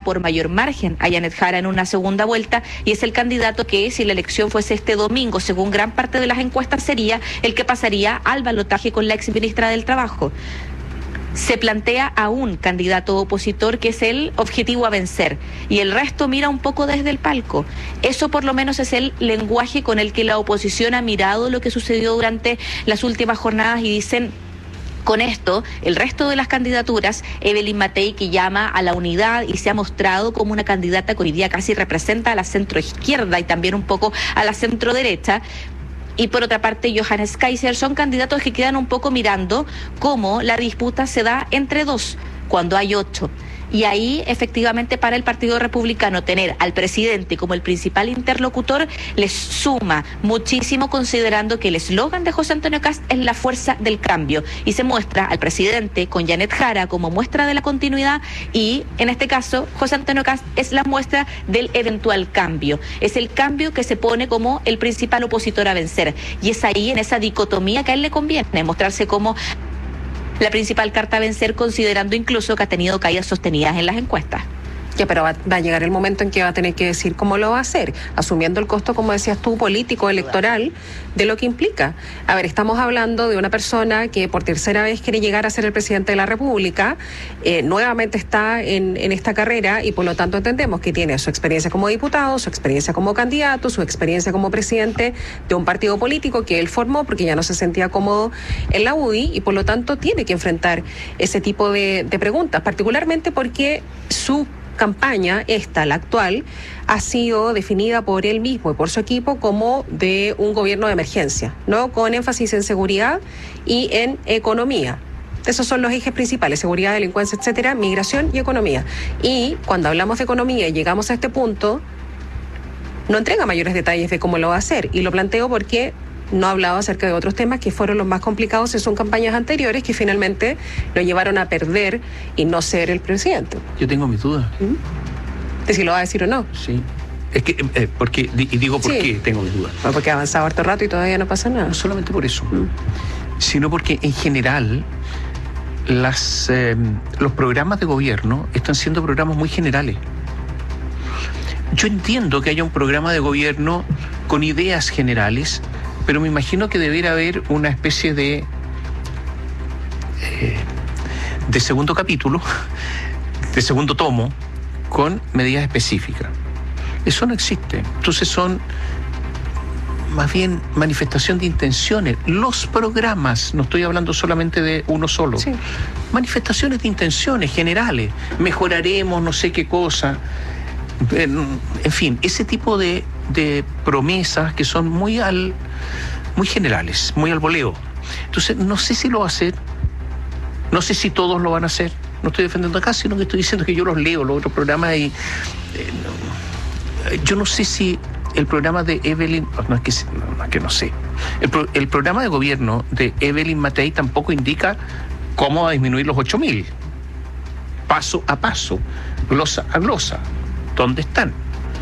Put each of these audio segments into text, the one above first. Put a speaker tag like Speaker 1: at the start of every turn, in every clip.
Speaker 1: por mayor margen a Janet Jara en una segunda vuelta y es el candidato que, si la elección fuese este domingo, según gran parte de las encuestas, sería el que pasaría al balotaje con la exministra del Trabajo. Se plantea a un candidato opositor que es el objetivo a vencer y el resto mira un poco desde el palco. Eso por lo menos es el lenguaje con el que la oposición ha mirado lo que sucedió durante las últimas jornadas y dicen: con esto, el resto de las candidaturas, Evelyn Matei, que llama a la unidad y se ha mostrado como una candidata que hoy día casi representa a la centroizquierda y también un poco a la centroderecha, y por otra parte Johannes Kaiser, son candidatos que quedan un poco mirando cómo la disputa se da entre dos, cuando hay 8. Y ahí, efectivamente, para el Partido Republicano, tener al presidente como el principal interlocutor les suma muchísimo, considerando que el eslogan de José Antonio Kast es la fuerza del cambio. Y se muestra al presidente con Janet Jara como muestra de la continuidad y, en este caso, José Antonio Kast es la muestra del eventual cambio. Es el cambio que se pone como el principal opositor a vencer. Y es ahí, en esa dicotomía, que a él le conviene mostrarse como la principal carta a vencer, considerando incluso que ha tenido caídas sostenidas en las encuestas.
Speaker 2: Ya, pero va a llegar el momento en que va a tener que decir cómo lo va a hacer, asumiendo el costo, como decías tú, político, electoral, de lo que implica. A ver, estamos hablando de una persona que por tercera vez quiere llegar a ser el presidente de la República, nuevamente está en esta carrera y por lo tanto entendemos que tiene su experiencia como diputado, su experiencia como candidato, su experiencia como presidente de un partido político que él formó porque ya no se sentía cómodo en la UDI y por lo tanto tiene que enfrentar ese tipo de preguntas, particularmente porque su campaña, la actual, ha sido definida por él mismo y por su equipo como de un gobierno de emergencia, ¿no? Con énfasis en seguridad y en economía. Esos son los ejes principales: seguridad, delincuencia, etcétera, migración y economía. Y cuando hablamos de economía y llegamos a este punto, no entrega mayores detalles de cómo lo va a hacer. Y lo planteo porque no ha hablado acerca de otros temas que fueron los más complicados en sus campañas anteriores, que finalmente lo llevaron a perder y no ser el presidente.
Speaker 3: Yo tengo mis dudas.
Speaker 2: ¿De si lo va a decir o no?
Speaker 3: Sí. Es que, ¿por qué? Y digo por qué tengo mis dudas.
Speaker 2: No, porque ha avanzado harto rato y todavía no pasa nada.
Speaker 3: No solamente por eso, sino porque en general los programas de gobierno están siendo programas muy generales. Yo entiendo que haya un programa de gobierno con ideas generales, pero me imagino que debería haber una especie de segundo capítulo, de segundo tomo, con medidas específicas. Eso no existe. Entonces son más bien manifestación de intenciones. Los programas, no estoy hablando solamente de uno solo, sí, manifestaciones de intenciones generales. Mejoraremos no sé qué cosa. En fin, ese tipo de promesas que son muy generales, muy al voleo. Entonces, no sé si lo va a hacer, no sé si todos lo van a hacer. No estoy defendiendo acá, sino que estoy diciendo que yo los leo, los otros programas, y yo no sé si el programa de Evelyn, no es que no sé, el programa de gobierno de Evelyn Matei tampoco indica cómo va a disminuir los 8.000, paso a paso, glosa a glosa. ¿Dónde están?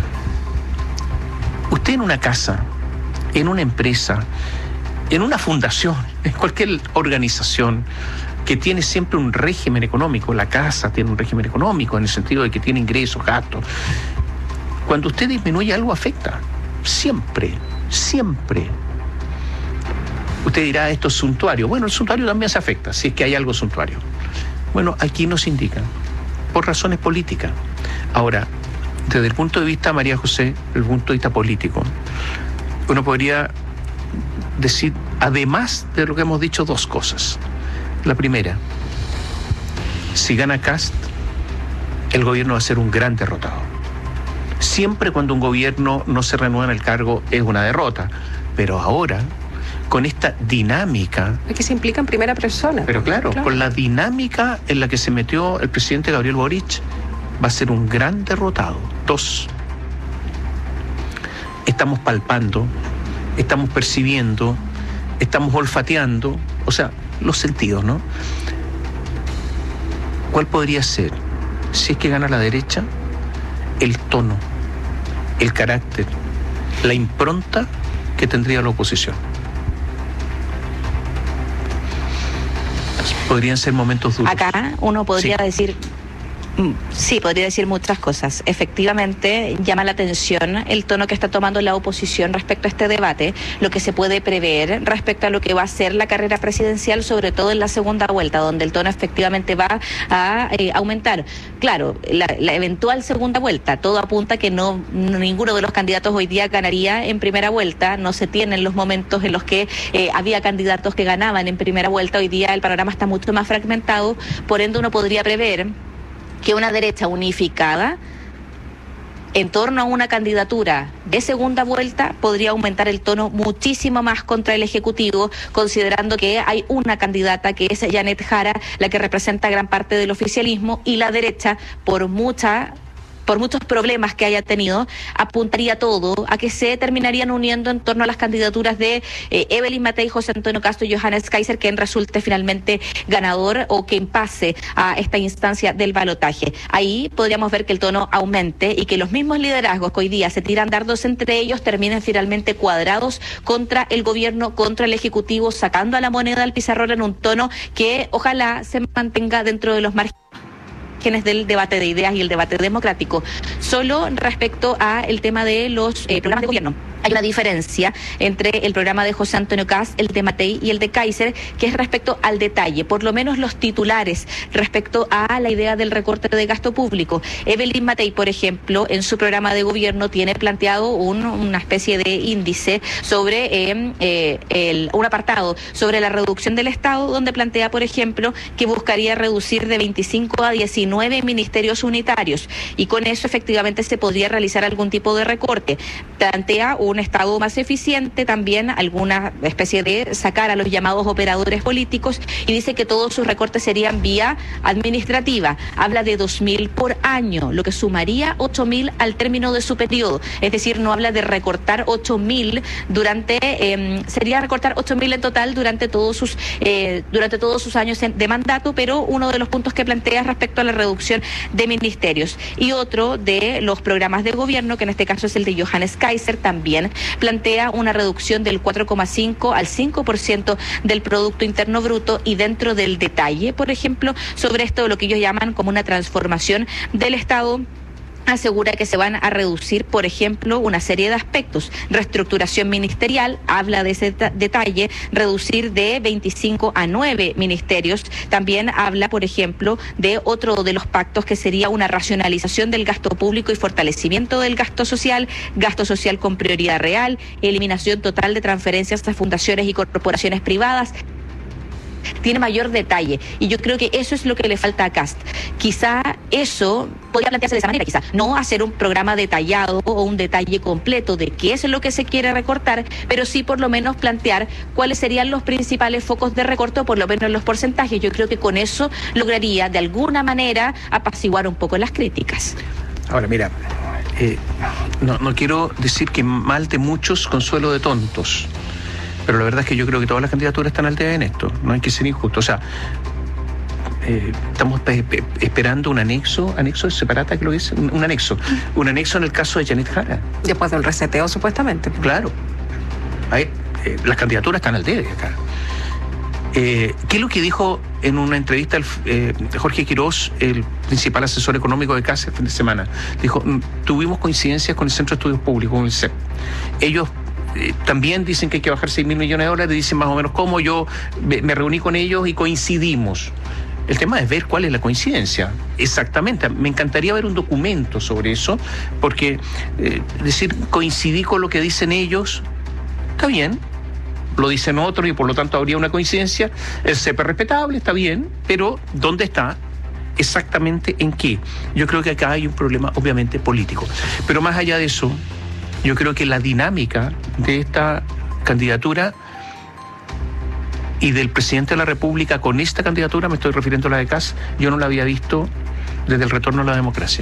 Speaker 3: Usted en una casa, en una empresa, en una fundación, en cualquier organización que tiene siempre un régimen económico, la casa tiene un régimen económico en el sentido de que tiene ingresos, gastos. Cuando usted disminuye algo afecta, siempre, siempre. Usted dirá, esto es suntuario. Bueno, el suntuario también se afecta, si es que hay algo suntuario. Bueno, aquí nos indican, por razones políticas. Ahora, desde el punto de vista, María José, desde el punto de vista político, uno podría decir, además de lo que hemos dicho, dos cosas. La primera, si gana Kast, el gobierno va a ser un gran derrotado. Siempre cuando un gobierno no se renueva en el cargo es una derrota, pero ahora, con esta dinámica...
Speaker 2: Es que se implica en primera persona.
Speaker 3: Pero claro, con la dinámica en la que se metió el presidente Gabriel Boric, va a ser un gran derrotado. Dos, estamos palpando, estamos percibiendo, estamos olfateando, o sea, los sentidos, ¿no? ¿Cuál podría ser, si es que gana la derecha, el tono, el carácter, la impronta que tendría la oposición? Podrían ser momentos duros.
Speaker 1: Acá uno podría decir, Sí, podría decir muchas cosas. Efectivamente, llama la atención el tono que está tomando la oposición respecto a este debate, lo que se puede prever respecto a lo que va a ser la carrera presidencial, sobre todo en la segunda vuelta, donde el tono efectivamente va a aumentar. Claro, la eventual segunda vuelta, todo apunta a que ninguno de los candidatos hoy día ganaría en primera vuelta. No se tienen los momentos en los que había candidatos que ganaban en primera vuelta. Hoy día el panorama está mucho más fragmentado, por ende uno podría prever que una derecha unificada en torno a una candidatura de segunda vuelta podría aumentar el tono muchísimo más contra el Ejecutivo, considerando que hay una candidata que es Janet Jara, la que representa gran parte del oficialismo, y la derecha, por muchos problemas que haya tenido, apuntaría todo a que se terminarían uniendo en torno a las candidaturas de Evelyn Matei, José Antonio Cast y Johannes Kaiser, quien resulte finalmente ganador o quien pase a esta instancia del balotaje. Ahí podríamos ver que el tono aumente y que los mismos liderazgos que hoy día se tiran dardos entre ellos terminen finalmente cuadrados contra el gobierno, contra el Ejecutivo, sacando a la moneda al pizarrón en un tono que ojalá se mantenga dentro de los márgenes del debate de ideas y el debate democrático. Solo respecto a el tema de los programas de gobierno. Hay una diferencia entre el programa de José Antonio Cast, el de Matei y el de Kaiser, que es respecto al detalle, por lo menos los titulares, respecto a la idea del recorte de gasto público. Evelyn Matei, por ejemplo, en su programa de gobierno tiene planteado una especie de índice sobre un apartado sobre la reducción del Estado, donde plantea, por ejemplo, que buscaría reducir de 25 a 19 ministerios unitarios, y con eso efectivamente se podría realizar algún tipo de recorte. Plantea un Estado más eficiente, también alguna especie de sacar a los llamados operadores políticos, y dice que todos sus recortes serían vía administrativa. Habla de 2.000 por año, lo que sumaría 8.000 al término de su periodo. Es decir, no habla de recortar 8.000 sería recortar 8.000 en total durante todos sus años de mandato, pero uno de los puntos que plantea es respecto a la reducción de ministerios. Y otro de los programas de gobierno, que en este caso es el de Johannes Kaiser, también plantea una reducción del 4,5 al 5% del Producto Interno Bruto, y dentro del detalle, por ejemplo, sobre esto, lo que ellos llaman como una transformación del Estado, asegura que se van a reducir, por ejemplo, una serie de aspectos. Reestructuración ministerial, habla de ese detalle, reducir de 25 a 9 ministerios. También habla, por ejemplo, de otro de los pactos, que sería una racionalización del gasto público y fortalecimiento del gasto social con prioridad real, eliminación total de transferencias a fundaciones y corporaciones privadas. Tiene mayor detalle, y yo creo que eso es lo que le falta a Cast. Quizá eso podría plantearse de esa manera, quizá no hacer un programa detallado o un detalle completo de qué es lo que se quiere recortar, pero sí por lo menos plantear cuáles serían los principales focos de recorte, o por lo menos los porcentajes. Yo creo que con eso lograría de alguna manera apaciguar un poco las críticas.
Speaker 3: Ahora, mira, no quiero decir que mal de muchos, consuelo de tontos. Pero la verdad es que yo creo que todas las candidaturas están al debe en esto. No hay que ser injusto. O sea, estamos esperando un anexo de separata, que lo dice, un anexo en el caso de Janet Jara.
Speaker 2: Después del reseteo, supuestamente.
Speaker 3: Claro. Las candidaturas están al debe acá. ¿Qué es lo que dijo en una entrevista Jorge Quirós, el principal asesor económico de CAS, el fin de semana? Dijo, tuvimos coincidencias con el Centro de Estudios Públicos, con el CEP. Ellos también dicen que hay que bajar 6.000 millones de dólares, dicen más o menos cómo. Yo me reuní con ellos y coincidimos. El tema es ver cuál es la coincidencia. Exactamente. Me encantaría ver un documento sobre eso, porque decir coincidí con lo que dicen ellos, está bien, lo dicen otros y por lo tanto habría una coincidencia. El CEP es respetable, está bien, pero ¿dónde está? Exactamente en qué. Yo creo que acá hay un problema obviamente político. Pero más allá de eso, yo creo que la dinámica de esta candidatura y del presidente de la República con esta candidatura, me estoy refiriendo a la de Kast, yo no la había visto desde el retorno a la democracia.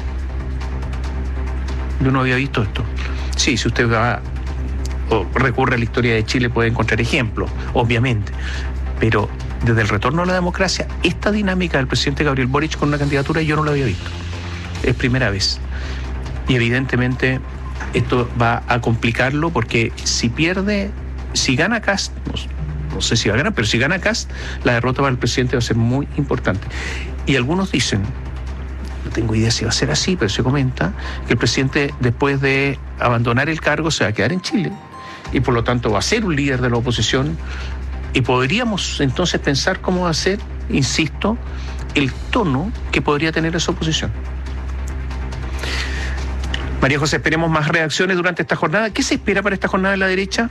Speaker 3: Yo no había visto esto. Sí, si usted va o recurre a la historia de Chile puede encontrar ejemplos, obviamente, pero desde el retorno a la democracia, esta dinámica del presidente Gabriel Boric con una candidatura yo no la había visto. Es primera vez. Y evidentemente esto va a complicarlo, porque si gana Kast, no sé si va a ganar, pero si gana Kast, la derrota para el presidente va a ser muy importante. Y algunos dicen tengo idea si va a ser así, pero se comenta que el presidente, después de abandonar el cargo, se va a quedar en Chile y por lo tanto va a ser un líder de la oposición, y podríamos entonces pensar cómo va a ser, insisto, el tono que podría tener esa oposición. María José, esperemos más reacciones durante esta jornada. ¿Qué se espera para esta jornada de la derecha?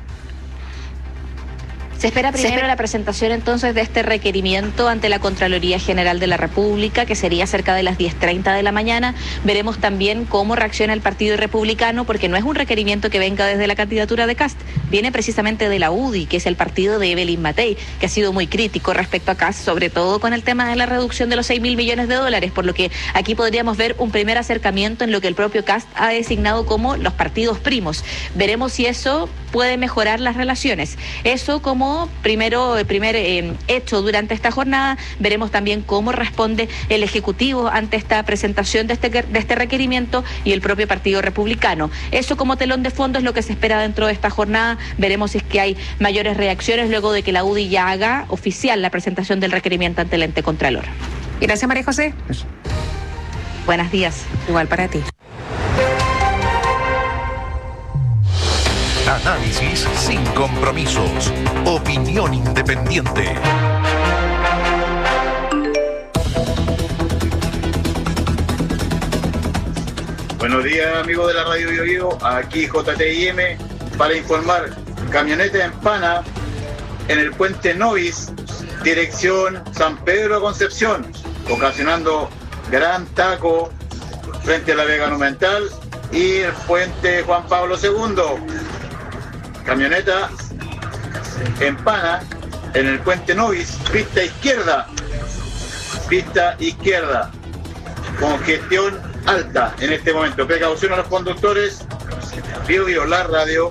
Speaker 1: Se espera primero la presentación entonces de este requerimiento ante la Contraloría General de la República, que sería cerca de las 10:30 de la mañana. Veremos también cómo reacciona el Partido Republicano, porque no es un requerimiento que venga desde la candidatura de Kast, viene precisamente de la UDI, que es el partido de Evelyn Matei, que ha sido muy crítico respecto a Kast, sobre todo con el tema de la reducción de los 6.000 millones de dólares, por lo que aquí podríamos ver un primer acercamiento en lo que el propio Kast ha designado como los partidos primos. Veremos si eso puede mejorar las relaciones. Eso como primer hecho durante esta jornada. Veremos también cómo responde el Ejecutivo ante esta presentación de este requerimiento y el propio Partido Republicano. Eso como telón de fondo es lo que se espera dentro de esta jornada. Veremos si es que hay mayores reacciones luego de que la UDI ya haga oficial la presentación del requerimiento ante el ente Contralor.
Speaker 2: Gracias, María José.
Speaker 1: Buenos días.
Speaker 2: Igual para ti.
Speaker 4: Análisis sin compromisos. Opinión independiente.
Speaker 5: Buenos días, amigos de la Radio Bio Bio. Aquí JTIM para informar. Camioneta empana en el puente Novis, dirección San Pedro a Concepción, ocasionando gran taco frente a la Vega Monumental y el puente Juan Pablo II. Camioneta empana en el puente Novis, pista izquierda, congestión alta en este momento. Precaución a los conductores. Bio Bio, la radio.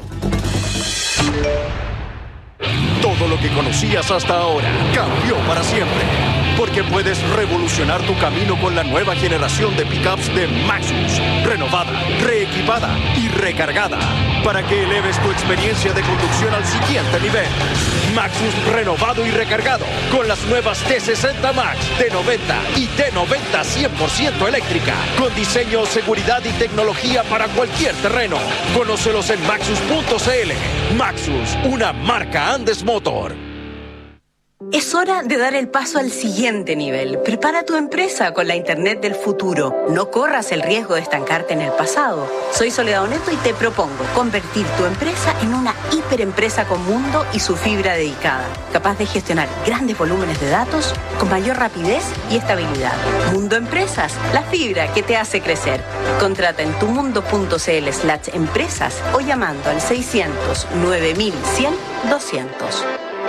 Speaker 6: Todo lo que conocías hasta ahora cambió para siempre, porque puedes revolucionar tu camino con la nueva generación de pickups de Maxus, renovada, reequipada y recargada, para que eleves tu experiencia de conducción al siguiente nivel. Maxus renovado y recargado con las nuevas T60 Max, T90 y T90 100% eléctrica, con diseño, seguridad y tecnología para cualquier terreno. Conócelos en maxus.cl. Maxus, una marca Andes Motor.
Speaker 7: Es hora de dar el paso al siguiente nivel. Prepara tu empresa con la Internet del futuro. No corras el riesgo de estancarte en el pasado. Soy Soledad Oneto y te propongo convertir tu empresa en una hiperempresa con mundo y su fibra dedicada, capaz de gestionar grandes volúmenes de datos con mayor rapidez y estabilidad. Mundo Empresas, la fibra que te hace crecer. Contrata en tumundo.cl/empresas o llamando al 600 9100 200.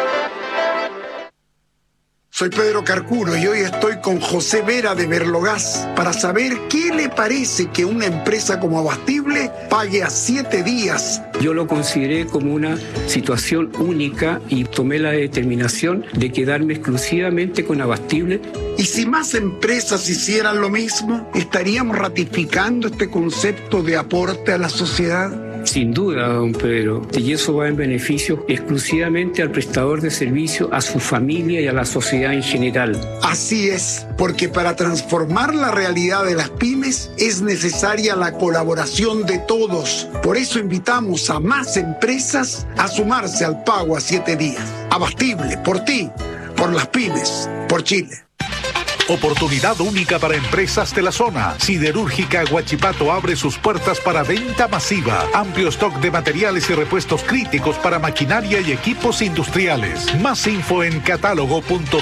Speaker 8: Soy Pedro Carcuro y hoy estoy con José Vera de Verlogas para saber qué le parece que una empresa como Abastible pague a 7 días.
Speaker 9: Yo lo consideré como una situación única y tomé la determinación de quedarme exclusivamente con Abastible.
Speaker 8: Y si más empresas hicieran lo mismo, ¿estaríamos ratificando este concepto de aporte a la sociedad?
Speaker 9: Sin duda, don Pedro, y eso va en beneficio exclusivamente al prestador de servicio, a su familia y a la sociedad en general.
Speaker 8: Así es, porque para transformar la realidad de las pymes es necesaria la colaboración de todos. Por eso invitamos a más empresas a sumarse al pago a 7 días. Abastible, por ti, por las pymes, por Chile.
Speaker 4: Oportunidad única para empresas de la zona. Siderúrgica Huachipato abre sus puertas para venta masiva. Amplio stock de materiales y repuestos críticos para maquinaria y equipos industriales. Más info en catálogo.csh.cl.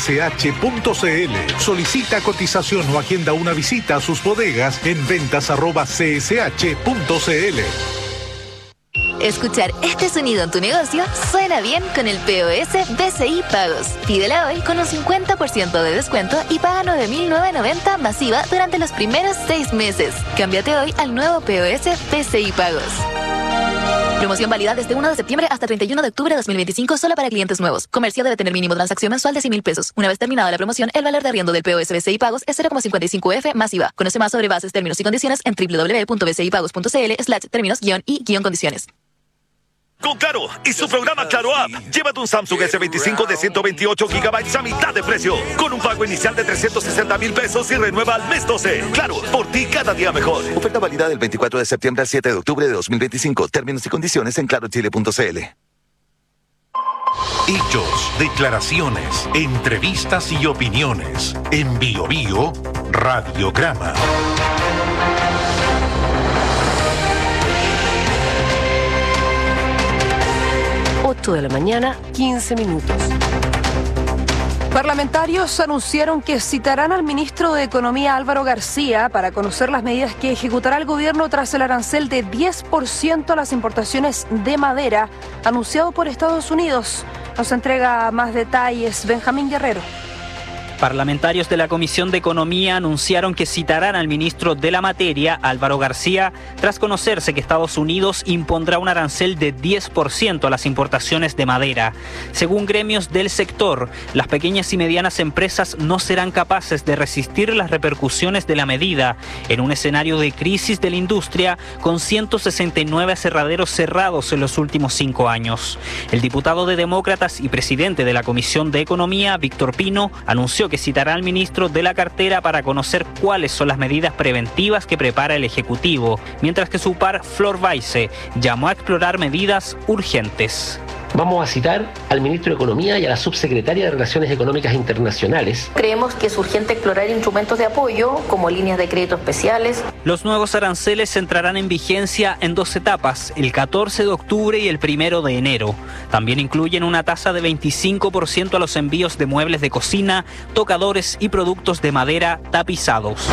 Speaker 4: Solicita cotización o agenda una visita a sus bodegas en ventas@csh.cl.
Speaker 10: Escuchar este sonido en tu negocio suena bien con el POS BCI Pagos. Pídela hoy con un 50% de descuento y paga 9.990 masiva durante los primeros 6 meses. Cámbiate hoy al nuevo POS BCI Pagos. Promoción válida desde 1 de septiembre hasta 31 de octubre de 2025 solo para clientes nuevos. Comercio debe tener mínimo transacción mensual de 100.000 pesos. Una vez terminada la promoción, el valor de arriendo del POS BCI Pagos es 0,55F masiva. Conoce más sobre bases, términos y condiciones en www.bcipagos.cl/términos-y-condiciones.
Speaker 11: Con Claro y su programa Claro App, llévate un Samsung S25 de 128 GB a mitad de precio, con un pago inicial de 360,000 pesos y renueva al mes 12. Claro, por ti cada día mejor.
Speaker 12: Oferta válida del 24 de septiembre al 7 de octubre de 2025. Términos y condiciones en clarochile.cl.
Speaker 4: Hechos, declaraciones, entrevistas y opiniones. En Bio Bio, Radiograma.
Speaker 13: De la mañana, 15 minutos.
Speaker 14: Parlamentarios anunciaron que citarán al ministro de Economía Álvaro García para conocer las medidas que ejecutará el gobierno tras el arancel de 10% a las importaciones de madera anunciado por Estados Unidos. Nos entrega más detalles Benjamín Guerrero.
Speaker 15: Parlamentarios de la Comisión de Economía anunciaron que citarán al ministro de la materia, Álvaro García, tras conocerse que Estados Unidos impondrá un arancel de 10% a las importaciones de madera. Según gremios del sector, las pequeñas y medianas empresas no serán capaces de resistir las repercusiones de la medida en un escenario de crisis de la industria con 169 aserraderos cerrados en los últimos 5 años. El diputado de Demócratas y presidente de la Comisión de Economía, Víctor Pino, anunció que citará al ministro de la cartera para conocer cuáles son las medidas preventivas que prepara el Ejecutivo, mientras que su par, Flor Weise, llamó a explorar medidas urgentes.
Speaker 16: Vamos a citar al ministro de Economía y a la subsecretaria de Relaciones Económicas Internacionales.
Speaker 17: Creemos que es urgente explorar instrumentos de apoyo, como líneas de crédito especiales.
Speaker 15: Los nuevos aranceles entrarán en vigencia en 2 etapas, el 14 de octubre y el 1 de enero. También incluyen una tasa de 25% a los envíos de muebles de cocina, tocadores y productos de madera tapizados.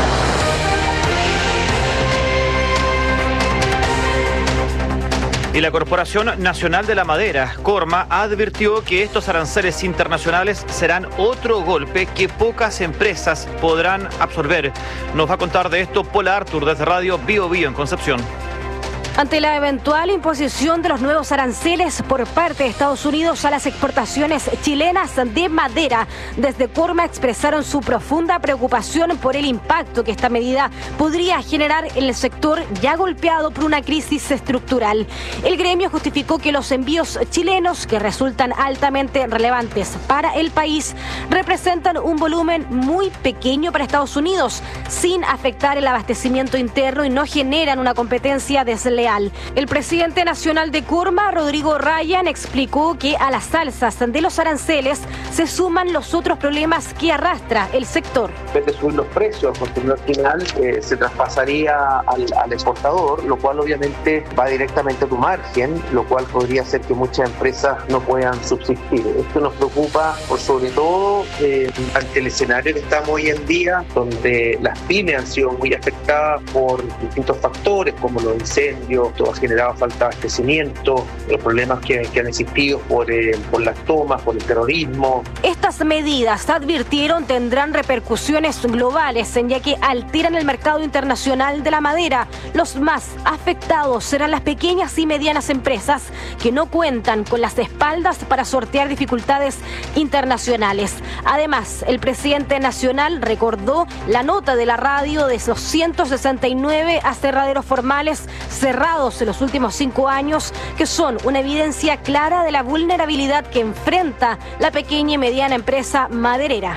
Speaker 18: Y la Corporación Nacional de la Madera, Corma, advirtió que estos aranceles internacionales serán otro golpe que pocas empresas podrán absorber. Nos va a contar de esto Paula Artur desde Radio Bio Bio en Concepción.
Speaker 19: Ante la eventual imposición de los nuevos aranceles por parte de Estados Unidos a las exportaciones chilenas de madera, desde Corma expresaron su profunda preocupación por el impacto que esta medida podría generar en el sector ya golpeado por una crisis estructural. El gremio justificó que los envíos chilenos, que resultan altamente relevantes para el país, representan un volumen muy pequeño para Estados Unidos, sin afectar el abastecimiento interno y no generan una competencia desleal. El presidente nacional de Corma, Rodrigo Ryan, explicó que a las alzas de los aranceles se suman los otros problemas que arrastra el sector.
Speaker 20: En vez de subir los precios, al consumidor final se traspasaría al exportador, lo cual obviamente va directamente a tu margen, lo cual podría hacer que muchas empresas no puedan subsistir. Esto nos preocupa por sobre todo ante el escenario que estamos hoy en día, donde las pymes han sido muy afectadas por distintos factores como los incendios, todo ha generado falta de abastecimiento, los problemas que han existido por las tomas, por el terrorismo.
Speaker 19: Estas medidas, advirtieron, tendrán repercusiones globales, ya que alteran el mercado internacional de la madera. Los más afectados serán las pequeñas y medianas empresas que no cuentan con las espaldas para sortear dificultades internacionales. Además, el presidente nacional recordó la nota de la radio de esos 169 aserraderos formales cerrados en los últimos 5 años, que son una evidencia clara de la vulnerabilidad que enfrenta la pequeña y mediana empresa maderera.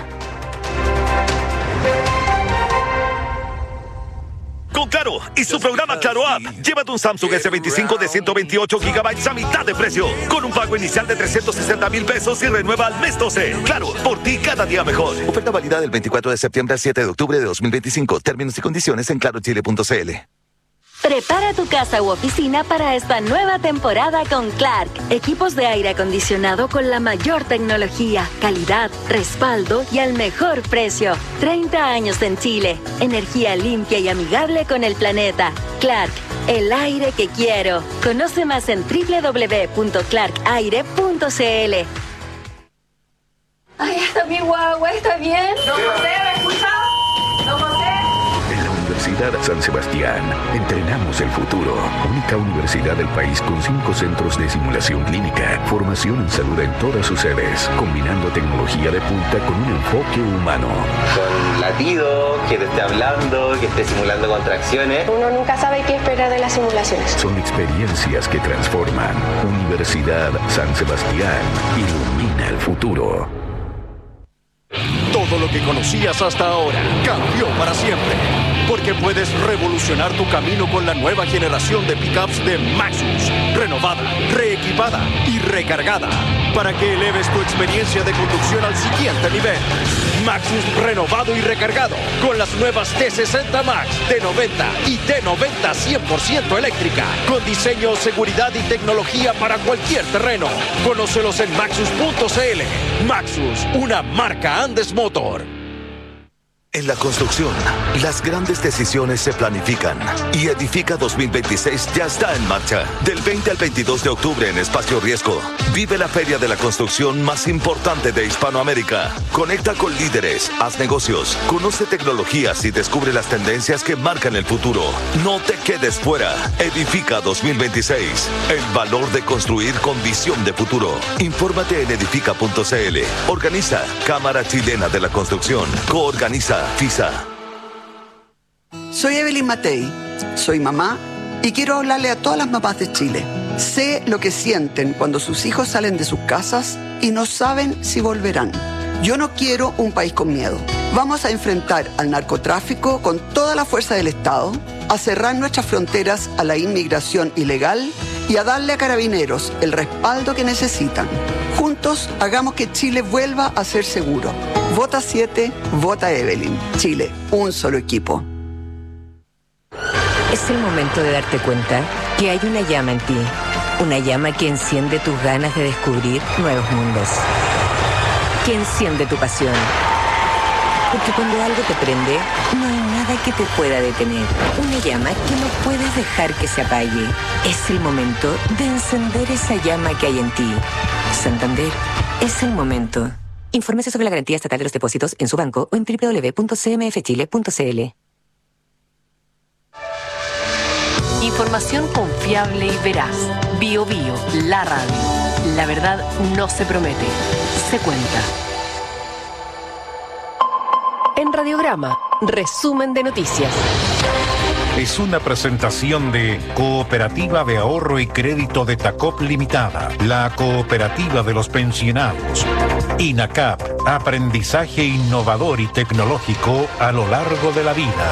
Speaker 11: Con Claro y su programa Claro App, llévate un Samsung S25 de 128 GB a mitad de precio, con un pago inicial de 360,000 pesos y renueva al mes 12. Claro, por ti cada día mejor.
Speaker 12: Oferta válida del 24 de septiembre al 7 de octubre de 2025. Términos y condiciones en clarochile.cl.
Speaker 21: Prepara tu casa u oficina para esta nueva temporada con Clark. Equipos de aire acondicionado con la mayor tecnología, calidad, respaldo y al mejor precio. 30 años en Chile. Energía limpia y amigable con el planeta. Clark, el aire que quiero. Conoce más en www.clarkaire.cl.
Speaker 22: Ay, está mi guagua, ¿está bien?
Speaker 23: Don José, ¿me escucha? Don José.
Speaker 4: En la
Speaker 3: Universidad San Sebastián. Entrenamos el futuro. Única universidad del país con 5 centros de simulación clínica. Formación en salud en todas sus sedes. Combinando tecnología de punta con un enfoque humano.
Speaker 22: Con latido, que te esté hablando, que esté simulando contracciones.
Speaker 23: Uno nunca sabe qué esperar de las simulaciones.
Speaker 3: Son experiencias que transforman. Universidad San Sebastián. Ilumina el futuro.
Speaker 6: Todo lo que conocías hasta ahora cambió para siempre. Porque puedes revolucionar tu camino con la nueva generación de pickups de Maxus. Renovada, reequipada y recargada. Para que eleves tu experiencia de conducción al siguiente nivel. Maxus renovado y recargado. Con las nuevas T60 Max, T90 y T90 100% eléctrica. Con diseño, seguridad y tecnología para cualquier terreno. Conócelos en maxus.cl. Maxus, una marca Andes Motor.
Speaker 12: En la construcción, las grandes decisiones se planifican y Edifica 2026 ya está en marcha. Del 20 al 22 de octubre en Espacio Riesgo. Vive la feria de la construcción más importante de Hispanoamérica. Conecta con líderes, haz negocios, conoce tecnologías y descubre las tendencias que marcan el futuro. No te quedes fuera. Edifica 2026. El valor de construir con visión de futuro. Infórmate en edifica.cl. Organiza Cámara Chilena de la Construcción. Coorganiza FISA.
Speaker 24: Soy Evelyn Matei, soy mamá y quiero hablarle a todas las mamás de Chile. Sé lo que sienten cuando sus hijos salen de sus casas y no saben si volverán. Yo no quiero un país con miedo. Vamos a enfrentar al narcotráfico con toda la fuerza del Estado, a cerrar nuestras fronteras a la inmigración ilegal y a darle a Carabineros el respaldo que necesitan. Juntos hagamos que Chile vuelva a ser seguro. Vota 7, vota Evelyn. Chile, un solo equipo.
Speaker 25: Es el momento de darte cuenta que hay una llama en ti. Una llama que enciende tus ganas de descubrir nuevos mundos. Que enciende tu pasión. Porque cuando algo te prende, no hay nada que te pueda detener. Una llama que no puedes dejar que se apague. Es el momento de encender esa llama que hay en ti. Santander, es el momento. Infórmese sobre la garantía estatal de los depósitos en su banco o en www.cmfchile.cl.
Speaker 13: Información confiable y veraz. Bio Bio, la radio. La verdad no se promete, se cuenta. En Radiograma, resumen de noticias.
Speaker 4: Es una presentación de Cooperativa de Ahorro y Crédito de Tacop Limitada, la cooperativa de los pensionados. INACAP, aprendizaje innovador y tecnológico a lo largo de la vida.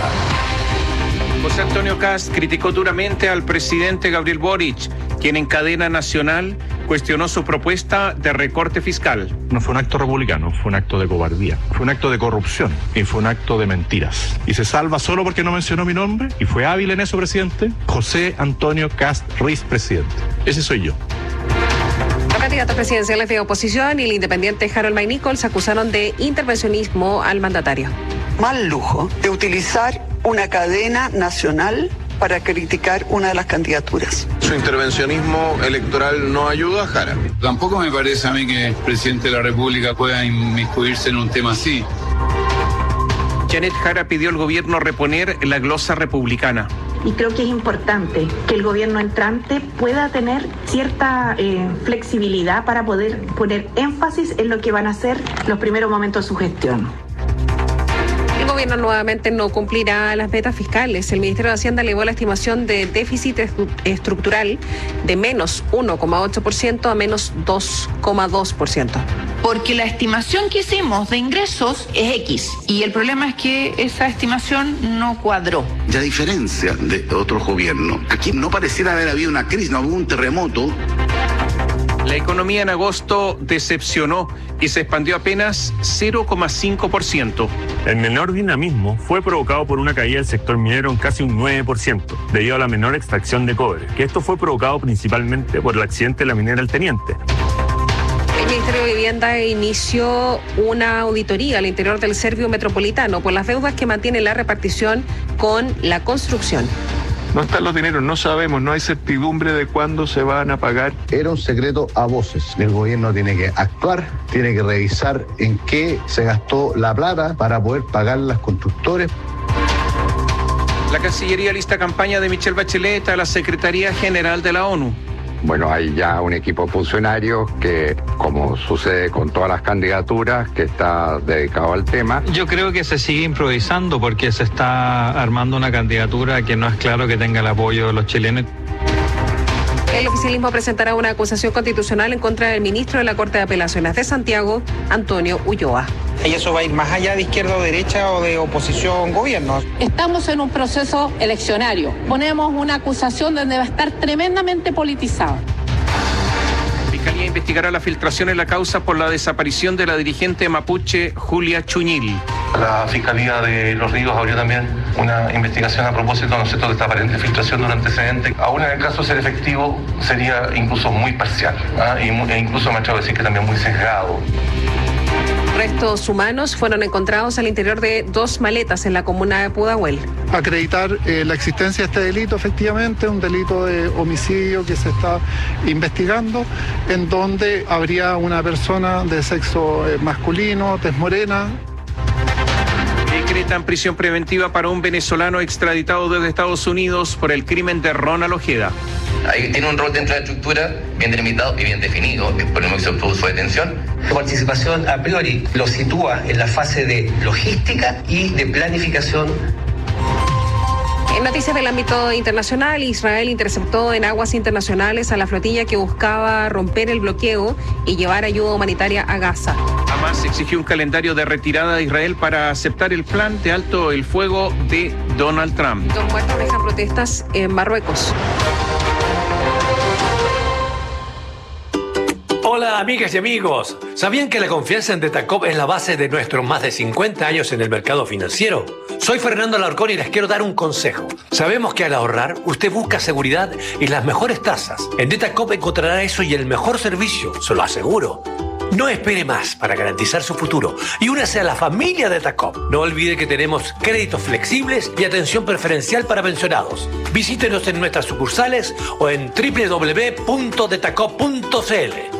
Speaker 26: José Antonio Kast criticó duramente al presidente Gabriel Boric, quien en cadena nacional cuestionó su propuesta de recorte fiscal.
Speaker 27: No fue un acto republicano, fue un acto de cobardía, fue un acto de corrupción y fue un acto de mentiras. Y se salva solo porque no mencionó mi nombre y fue hábil en eso, presidente. José Antonio Kast Riz, presidente. Ese soy yo.
Speaker 2: Los candidatos presidenciales de oposición y el independiente Harold May Nichols acusaron de intervencionismo al mandatario.
Speaker 24: Mal lujo de utilizar una cadena nacional para criticar una de las candidaturas.
Speaker 28: Su intervencionismo electoral no ayuda a Jara.
Speaker 29: Tampoco me parece a mí que el presidente de la República pueda inmiscuirse en un tema así.
Speaker 26: Janet Jara pidió al gobierno reponer la glosa republicana.
Speaker 30: Y creo que es importante que el gobierno entrante pueda tener cierta flexibilidad para poder poner énfasis en lo que van a ser los primeros momentos de su gestión.
Speaker 2: El gobierno nuevamente no cumplirá las metas fiscales. El Ministerio de Hacienda elevó la estimación de déficit estructural de menos 1,8% a menos 2,2%.
Speaker 31: Porque la estimación que hicimos de ingresos es X y el problema es que esa estimación no cuadró.
Speaker 32: Y a diferencia de otros gobiernos, aquí no pareciera haber habido una crisis, no hubo un terremoto.
Speaker 26: La economía en agosto decepcionó y se expandió apenas 0,5%.
Speaker 33: El menor dinamismo fue provocado por una caída del sector minero en casi un 9%, debido a la menor extracción de cobre, que esto fue provocado principalmente por el accidente de la minera El Teniente.
Speaker 2: El Ministerio de Vivienda inició una auditoría al interior del Servio Metropolitano por las deudas que mantiene la repartición con la construcción.
Speaker 28: No están los dineros, no sabemos, no hay certidumbre de cuándo se van a pagar.
Speaker 34: Era un secreto a voces. El gobierno tiene que actuar, tiene que revisar en qué se gastó la plata para poder pagar a las constructores.
Speaker 26: La Cancillería lista campaña de Michelle Bachelet a la Secretaría General de la ONU.
Speaker 1: Bueno, hay ya un equipo de funcionarios que, como sucede con todas las candidaturas, que está dedicado al tema.
Speaker 5: Yo creo que se sigue improvisando porque se está armando una candidatura que no es claro que tenga el apoyo de los chilenos.
Speaker 2: El oficialismo presentará una acusación constitucional en contra del ministro de la Corte de Apelaciones de Santiago, Antonio Ulloa.
Speaker 7: Y eso va a ir más allá de izquierda o derecha o de oposición gobierno.
Speaker 8: Estamos en un proceso eleccionario. Ponemos una acusación donde va a estar tremendamente politizado.
Speaker 26: La Fiscalía investigará la filtración en la causa por la desaparición de la dirigente mapuche Julia Chuñil.
Speaker 9: La Fiscalía de Los Ríos abrió también una investigación a propósito, ¿no es cierto?, de esta aparente filtración de un antecedente. Aún en el caso de ser efectivo, sería incluso muy parcial, e incluso me atrevo a decir que también muy sesgado.
Speaker 2: Restos humanos fueron encontrados al interior de 2 maletas en la comuna de Pudahuel.
Speaker 10: Acreditar la existencia de este delito, efectivamente, un delito de homicidio que se está investigando, en donde habría una persona de sexo masculino, tez morena.
Speaker 26: Decretan prisión preventiva para un venezolano extraditado desde Estados Unidos por el crimen de Ronald Ojeda.
Speaker 11: Ahí tiene un rol dentro de la estructura bien delimitado y bien definido, es por el momento que se obtuvo su detención.
Speaker 14: La participación a priori lo sitúa en la fase de logística y de planificación.
Speaker 2: En noticias del ámbito internacional, Israel interceptó en aguas internacionales a la flotilla que buscaba romper el bloqueo y llevar ayuda humanitaria a Gaza.
Speaker 26: Hamas exigió un calendario de retirada de Israel para aceptar el plan de alto el fuego de Donald Trump.
Speaker 2: 2 muertos dejan protestas en Marruecos.
Speaker 15: Hola amigas y amigos, ¿sabían que la confianza en Detacop es la base de nuestros más de 50 años en el mercado financiero? Soy Fernando Alarcón y les quiero dar un consejo. Sabemos que al ahorrar usted busca seguridad y las mejores tasas. En Detacop encontrará eso y el mejor servicio, se lo aseguro. No espere más para garantizar su futuro y únase a la familia Detacop. No olvide que tenemos créditos flexibles y atención preferencial para pensionados. Visítenos en nuestras sucursales o en www.detacop.cl.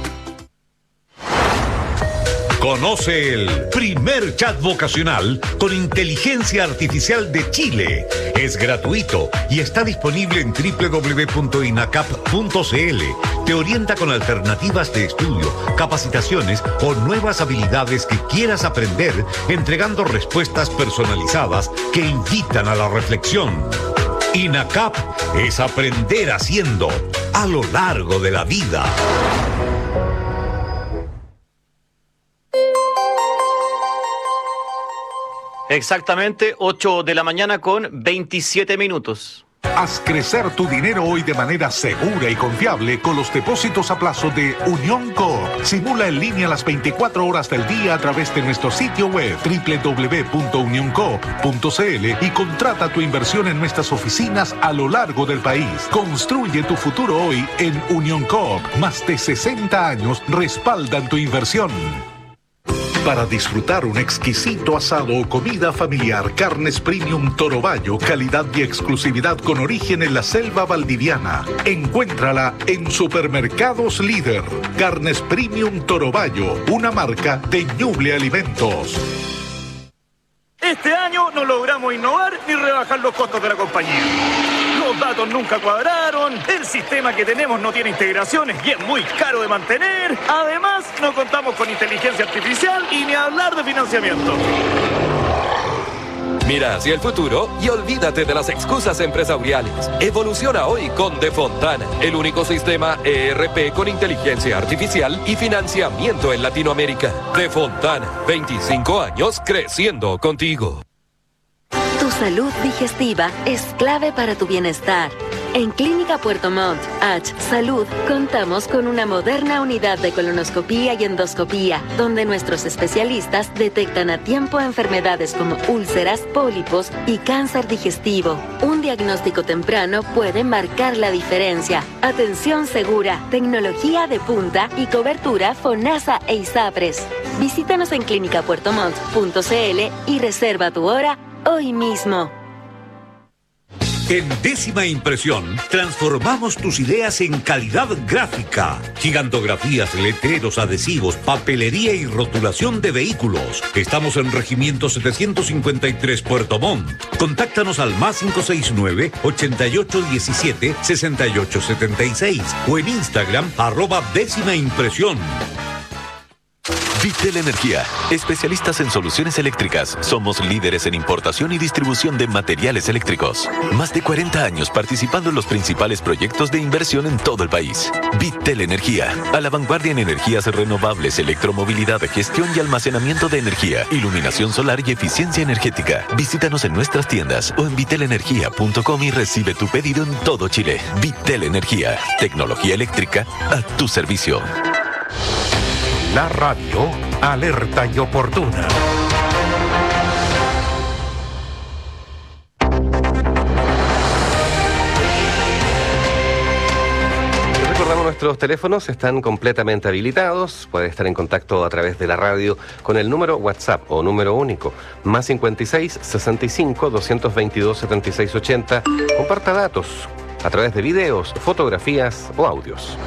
Speaker 16: Conoce el primer chat vocacional con inteligencia artificial de Chile. Es gratuito y está disponible en www.inacap.cl. Te orienta con alternativas de estudio, capacitaciones o nuevas habilidades que quieras aprender, entregando respuestas personalizadas que invitan a la reflexión. INACAP es aprender haciendo a lo largo de la vida.
Speaker 17: Exactamente 8 de la mañana con 27 minutos.
Speaker 4: Haz crecer tu dinero hoy de manera segura y confiable con los depósitos a plazo de Unión Coop. Simula en línea las 24 horas del día a través de nuestro sitio web www.unioncoop.cl y contrata tu inversión en nuestras oficinas a lo largo del país. Construye tu futuro hoy en Unión Coop. Más de 60 años respaldan tu inversión. Para disfrutar un exquisito asado o comida familiar, Carnes Premium Torobayo, calidad y exclusividad con origen en la selva valdiviana. Encuéntrala en Supermercados Líder. Carnes Premium Torobayo, una marca de Ñuble Alimentos.
Speaker 18: Este año no logramos innovar ni rebajar los costos de la compañía. Los datos nunca cuadraron, el sistema que tenemos no tiene integraciones y es muy caro de mantener. Además, no contamos con inteligencia artificial y ni hablar de financiamiento.
Speaker 19: Mira hacia el futuro y olvídate de las excusas empresariales. Evoluciona hoy con Defontana, el único sistema ERP con inteligencia artificial y financiamiento en Latinoamérica. Defontana, 25 años creciendo contigo.
Speaker 21: Tu salud digestiva es clave para tu bienestar. En Clínica Puerto Montt, H Salud, contamos con una moderna unidad de colonoscopía y endoscopía, donde nuestros especialistas detectan a tiempo enfermedades como úlceras, pólipos y cáncer digestivo. Un diagnóstico temprano puede marcar la diferencia. Atención segura, tecnología de punta y cobertura FONASA e ISAPRES. Visítanos en clinicapuertomont.cl y reserva tu hora hoy mismo.
Speaker 16: En Décima Impresión, transformamos tus ideas en calidad gráfica. Gigantografías, letreros, adhesivos, papelería y rotulación de vehículos. Estamos en Regimiento 753 Puerto Montt. Contáctanos al +569 8817 6876 o en Instagram @Décima Impresión.
Speaker 3: Vitel Energía, especialistas en soluciones eléctricas. Somos líderes en importación y distribución de materiales eléctricos. Más de 40 años participando en los principales proyectos de inversión en todo el país. Vitel Energía, a la vanguardia en energías renovables, electromovilidad, gestión y almacenamiento de energía, iluminación solar y eficiencia energética. Visítanos en nuestras tiendas o en vitelenergia.com y recibe tu pedido en todo Chile. Vitel Energía, tecnología eléctrica a tu servicio.
Speaker 4: La radio alerta y oportuna.
Speaker 6: Recordamos, nuestros teléfonos están completamente habilitados. Puede estar en contacto a través de la radio con el número WhatsApp o número único +56 65 222 76 80. Comparta datos a través de videos, fotografías o audios.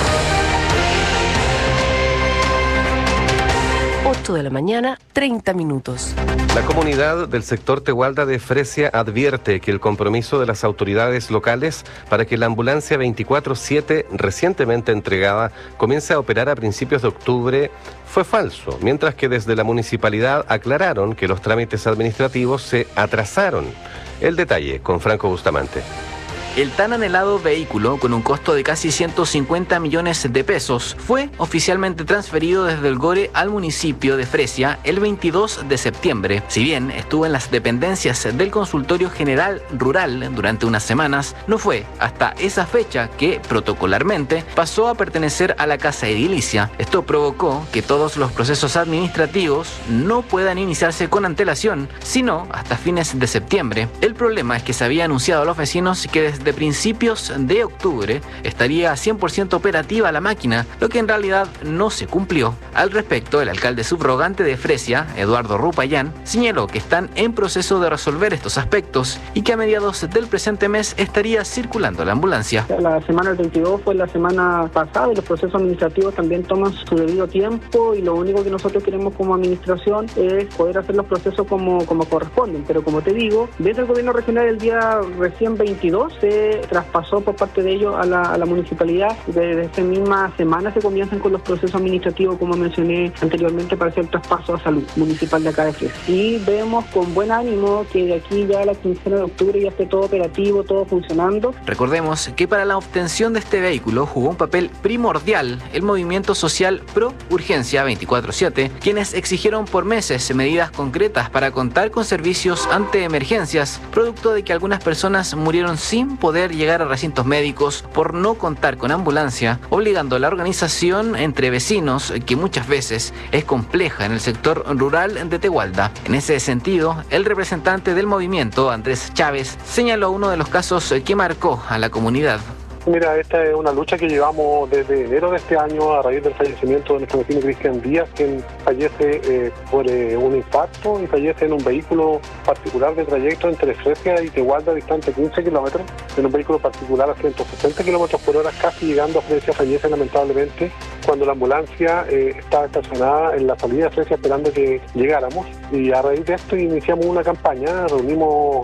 Speaker 12: 8 de la mañana, 30 minutos.
Speaker 6: La comunidad del sector Tegualda de Fresia advierte que el compromiso de las autoridades locales para que la ambulancia 24/7 recientemente entregada comience a operar a principios de octubre fue falso, mientras que desde la municipalidad aclararon que los trámites administrativos se atrasaron. El detalle con Franco Bustamante.
Speaker 13: El tan anhelado vehículo, con un costo de casi 150 millones de pesos, fue oficialmente transferido desde el GORE al municipio de Fresia el 22 de septiembre. Si bien estuvo en las dependencias del Consultorio General Rural durante unas semanas, no fue hasta esa fecha que, protocolarmente, pasó a pertenecer a la Casa Edilicia. Esto provocó que todos los procesos administrativos no puedan iniciarse con antelación, sino hasta fines de septiembre. El problema es que se había anunciado a los vecinos que desde principios de octubre estaría 100% operativa la máquina, lo que en realidad no se cumplió. Al respecto, el alcalde subrogante de Fresia, Eduardo Rupayán, señaló que están en proceso de resolver estos aspectos y que a mediados del presente mes estaría circulando la ambulancia.
Speaker 20: La semana del 22 fue la semana pasada y los procesos administrativos también toman su debido tiempo, y lo único que nosotros queremos como administración es poder hacer los procesos como corresponden. Pero como te digo, desde el gobierno regional el día recién 22 se traspasó por parte de ellos a la municipalidad. Desde esa misma semana se comienzan con los procesos administrativos, como mencioné anteriormente, para hacer el traspaso a salud municipal de acá de Fresia. Y vemos con buen ánimo que de aquí ya a la quincena de octubre ya esté todo operativo, todo funcionando.
Speaker 13: Recordemos que para la obtención de este vehículo jugó un papel primordial el movimiento social Pro Urgencia 24/7, quienes exigieron por meses medidas concretas para contar con servicios ante emergencias, producto de que algunas personas murieron sin poder llegar a recintos médicos por no contar con ambulancia, obligando a la organización entre vecinos, que muchas veces es compleja en el sector rural de Tegualda. En ese sentido, el representante del movimiento, Andrés Chávez, señaló uno de los casos que marcó a la comunidad.
Speaker 22: Mira, esta es una lucha que llevamos desde enero de este año a raíz del fallecimiento de nuestro vecino Cristian Díaz, quien fallece por un impacto y fallece en un vehículo particular de trayecto entre Fresia y Tegualda, distante 15 kilómetros, en un vehículo particular a 160 kilómetros por hora, casi llegando a Fresia. Fallece lamentablemente cuando la ambulancia estaba estacionada en la salida de Fresia esperando que llegáramos, y a raíz de esto iniciamos una campaña, reunimos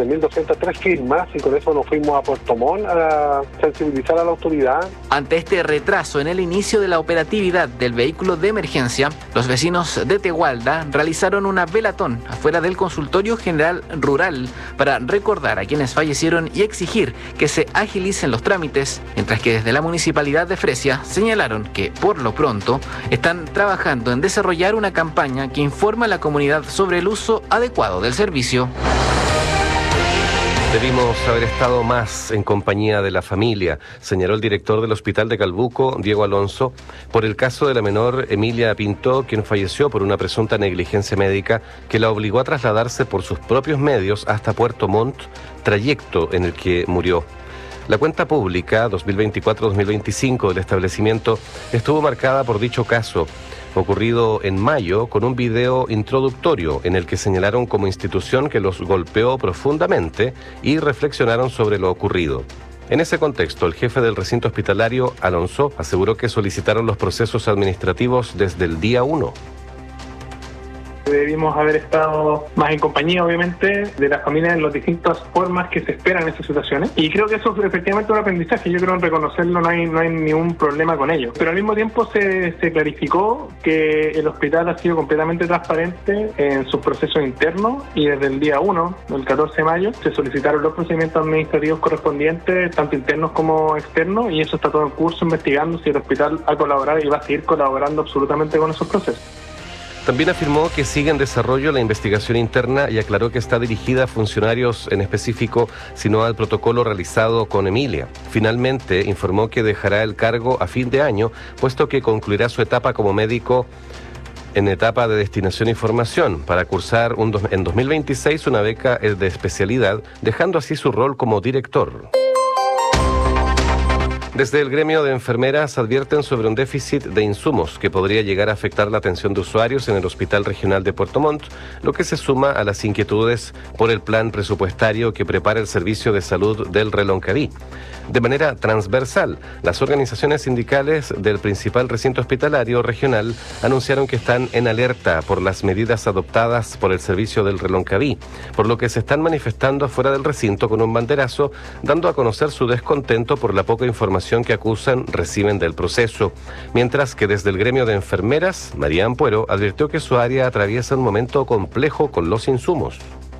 Speaker 22: 3.203 firmas y con eso nos fuimos a Puerto Montt a sensibilizar a la autoridad.
Speaker 13: Ante este retraso en el inicio de la operatividad del vehículo de emergencia, los vecinos de Tegualda realizaron una velatón afuera del Consultorio General Rural para recordar a quienes fallecieron y exigir que se agilicen los trámites, mientras que desde la Municipalidad de Fresia señalaron que, por lo pronto, están trabajando en desarrollar una campaña que informa a la comunidad sobre el uso adecuado del servicio.
Speaker 6: Debimos haber estado más en compañía de la familia, señaló el director del Hospital de Calbuco, Diego Alonso, por el caso de la menor Emilia Pinto, quien falleció por una presunta negligencia médica que la obligó a trasladarse por sus propios medios hasta Puerto Montt, trayecto en el que murió. La cuenta pública 2024-2025 del establecimiento estuvo marcada por dicho caso, ocurrido en mayo, con un video introductorio en el que señalaron como institución que los golpeó profundamente y reflexionaron sobre lo ocurrido. En ese contexto, el jefe del recinto hospitalario, Alonso, aseguró que solicitaron los procesos administrativos desde el día 1.
Speaker 1: Debimos haber estado más en compañía, obviamente, de las familias en las distintas formas que se esperan en estas situaciones. Y creo que eso es efectivamente un aprendizaje. Yo creo en reconocerlo, no hay ningún problema con ello. Pero al mismo tiempo se clarificó que el hospital ha sido completamente transparente en sus procesos internos y desde el día 1, el 14 de mayo, se solicitaron los procedimientos administrativos correspondientes, tanto internos como externos, y eso está todo en curso, investigando si el hospital ha colaborado y va a seguir colaborando absolutamente con esos procesos.
Speaker 6: También afirmó que sigue en desarrollo la investigación interna y aclaró que está dirigida a funcionarios en específico, sino al protocolo realizado con Emilia. Finalmente, informó que dejará el cargo a fin de año, puesto que concluirá su etapa como médico en etapa de destinación y formación para cursar en 2026 una beca de especialidad, dejando así su rol como director. Desde el gremio de enfermeras advierten sobre un déficit de insumos que podría llegar a afectar la atención de usuarios en el Hospital Regional de Puerto Montt, lo que se suma a las inquietudes por el plan presupuestario que prepara el Servicio de Salud del Reloncaví. De manera transversal, las organizaciones sindicales del principal recinto hospitalario regional anunciaron que están en alerta por las medidas adoptadas por el Servicio del Reloncaví, por lo que se están manifestando afuera del recinto con un banderazo, dando a conocer su descontento por la poca información que acusan reciben del proceso, mientras que desde el gremio de enfermeras, María Ampuero advirtió que su área atraviesa un momento complejo con los insumos.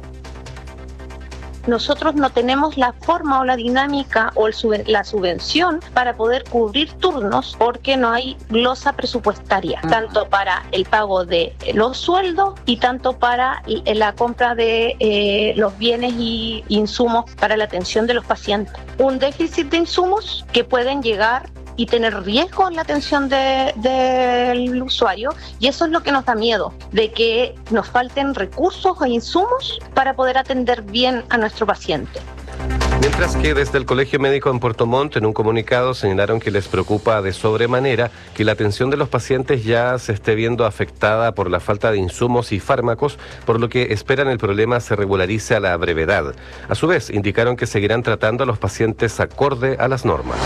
Speaker 5: Nosotros no tenemos la forma o la dinámica o la subvención para poder cubrir turnos porque no hay glosa presupuestaria, tanto para el pago de los sueldos y tanto para la compra de los bienes y insumos para la atención de los pacientes. Un déficit de insumos que pueden llegar y tener riesgo en la atención del usuario, y eso es lo que nos da miedo, de que nos falten recursos o insumos para poder atender bien a nuestro paciente.
Speaker 6: Mientras que desde el Colegio Médico en Puerto Montt, en un comunicado, señalaron que les preocupa de sobremanera que la atención de los pacientes ya se esté viendo afectada por la falta de insumos y fármacos, por lo que esperan el problema se regularice a la brevedad. A su vez, indicaron que seguirán tratando a los pacientes acorde a las normas.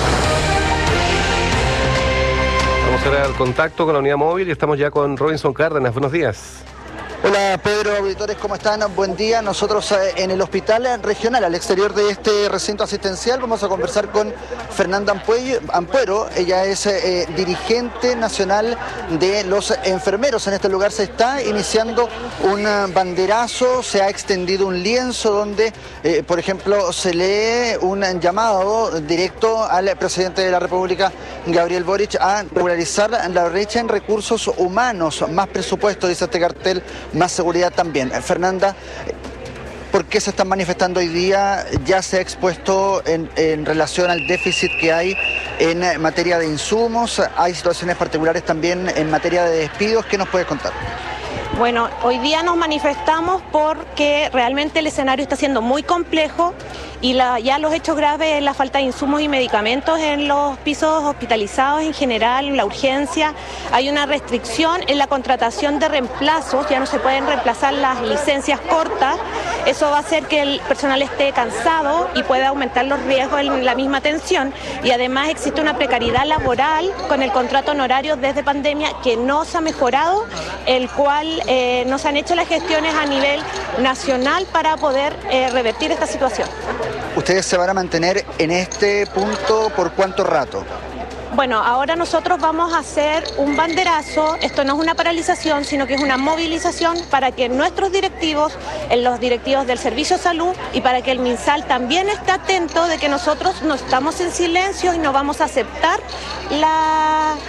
Speaker 6: Vamos ahora al contacto con la unidad móvil y estamos ya con Robinson Cárdenas. Buenos días.
Speaker 7: Hola Pedro, auditores, ¿cómo están? Buen día. Nosotros en el hospital regional, al exterior de este recinto asistencial, vamos a conversar con Fernanda Ampuero. Ella es dirigente nacional de los enfermeros. En este lugar se está iniciando un banderazo, se ha extendido un lienzo donde, por ejemplo, se lee un llamado directo al presidente de la República, Gabriel Boric, a regularizar la brecha en recursos humanos. Más presupuesto, dice este cartel, más seguridad también. Fernanda, ¿por qué se están manifestando hoy día? Ya se ha expuesto en relación al déficit que hay en materia de insumos. Hay situaciones particulares también en materia de despidos. ¿Qué nos puedes contar?
Speaker 5: Bueno, hoy día nos manifestamos porque realmente el escenario está siendo muy complejo y ya los hechos graves, la falta de insumos y medicamentos en los pisos hospitalizados en general, la urgencia, hay una restricción en la contratación de reemplazos, ya no se pueden reemplazar las licencias cortas, eso va a hacer que el personal esté cansado y pueda aumentar los riesgos en la misma atención, y además existe una precariedad laboral con el contrato honorario desde pandemia que no se ha mejorado, el cual no se han hecho las gestiones a nivel nacional para poder revertir esta situación.
Speaker 7: ¿Ustedes se van a mantener en este punto por cuánto rato?
Speaker 5: Bueno, ahora nosotros vamos a hacer un banderazo, esto no es una paralización, sino que es una movilización para que nuestros directivos, los directivos del Servicio de Salud y para que el MinSal también esté atento de que nosotros no estamos en silencio y no vamos a aceptar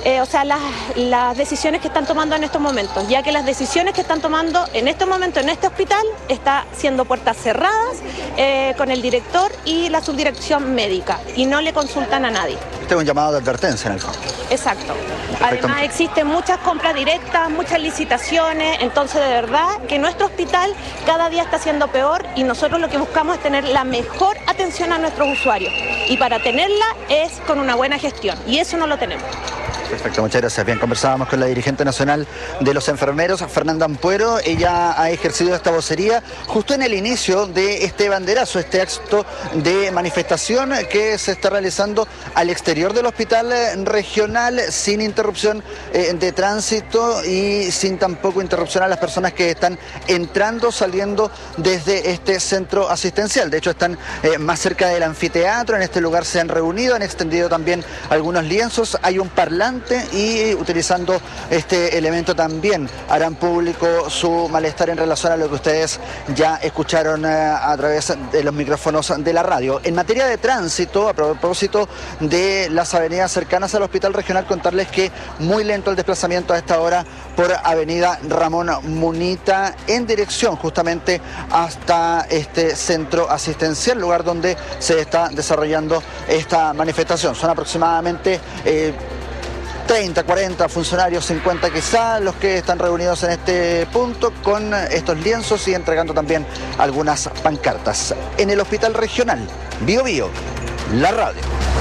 Speaker 5: las decisiones que están tomando en estos momentos, ya que las decisiones que están tomando en este momento en este hospital está siendo puertas cerradas con el director y la subdirección médica y no le consultan a nadie.
Speaker 7: Este es un llamado de advertencia en el fondo.
Speaker 5: Exacto. Además existen muchas compras directas, muchas licitaciones, entonces de verdad que nuestro hospital cada día está siendo peor y nosotros lo que buscamos es tener la mejor atención a nuestros usuarios y para tenerla es con una buena gestión y eso no lo tenemos.
Speaker 7: Perfecto, muchas gracias. Bien, conversábamos con la dirigente nacional de los enfermeros, Fernanda Ampuero. Ella ha ejercido esta vocería justo en el inicio de este banderazo, este acto de manifestación que se está realizando al exterior del hospital regional, sin interrupción de tránsito y sin tampoco interrupción a las personas que están entrando, saliendo desde este centro asistencial. De hecho, están más cerca del anfiteatro. En este lugar se han reunido, han extendido también algunos lienzos. Hay un parlante y utilizando este elemento también harán público su malestar en relación a lo que ustedes ya escucharon a través de los micrófonos de la radio. En materia de tránsito, a propósito de las avenidas cercanas al hospital regional, contarles que muy lento el desplazamiento a esta hora por avenida Ramón Munita en dirección justamente hasta este centro asistencial, lugar donde se está desarrollando esta manifestación. Son aproximadamente 30, 40 funcionarios, 50 quizá, los que están reunidos en este punto con estos lienzos y entregando también algunas pancartas. En el hospital regional, Bío Bío, la radio.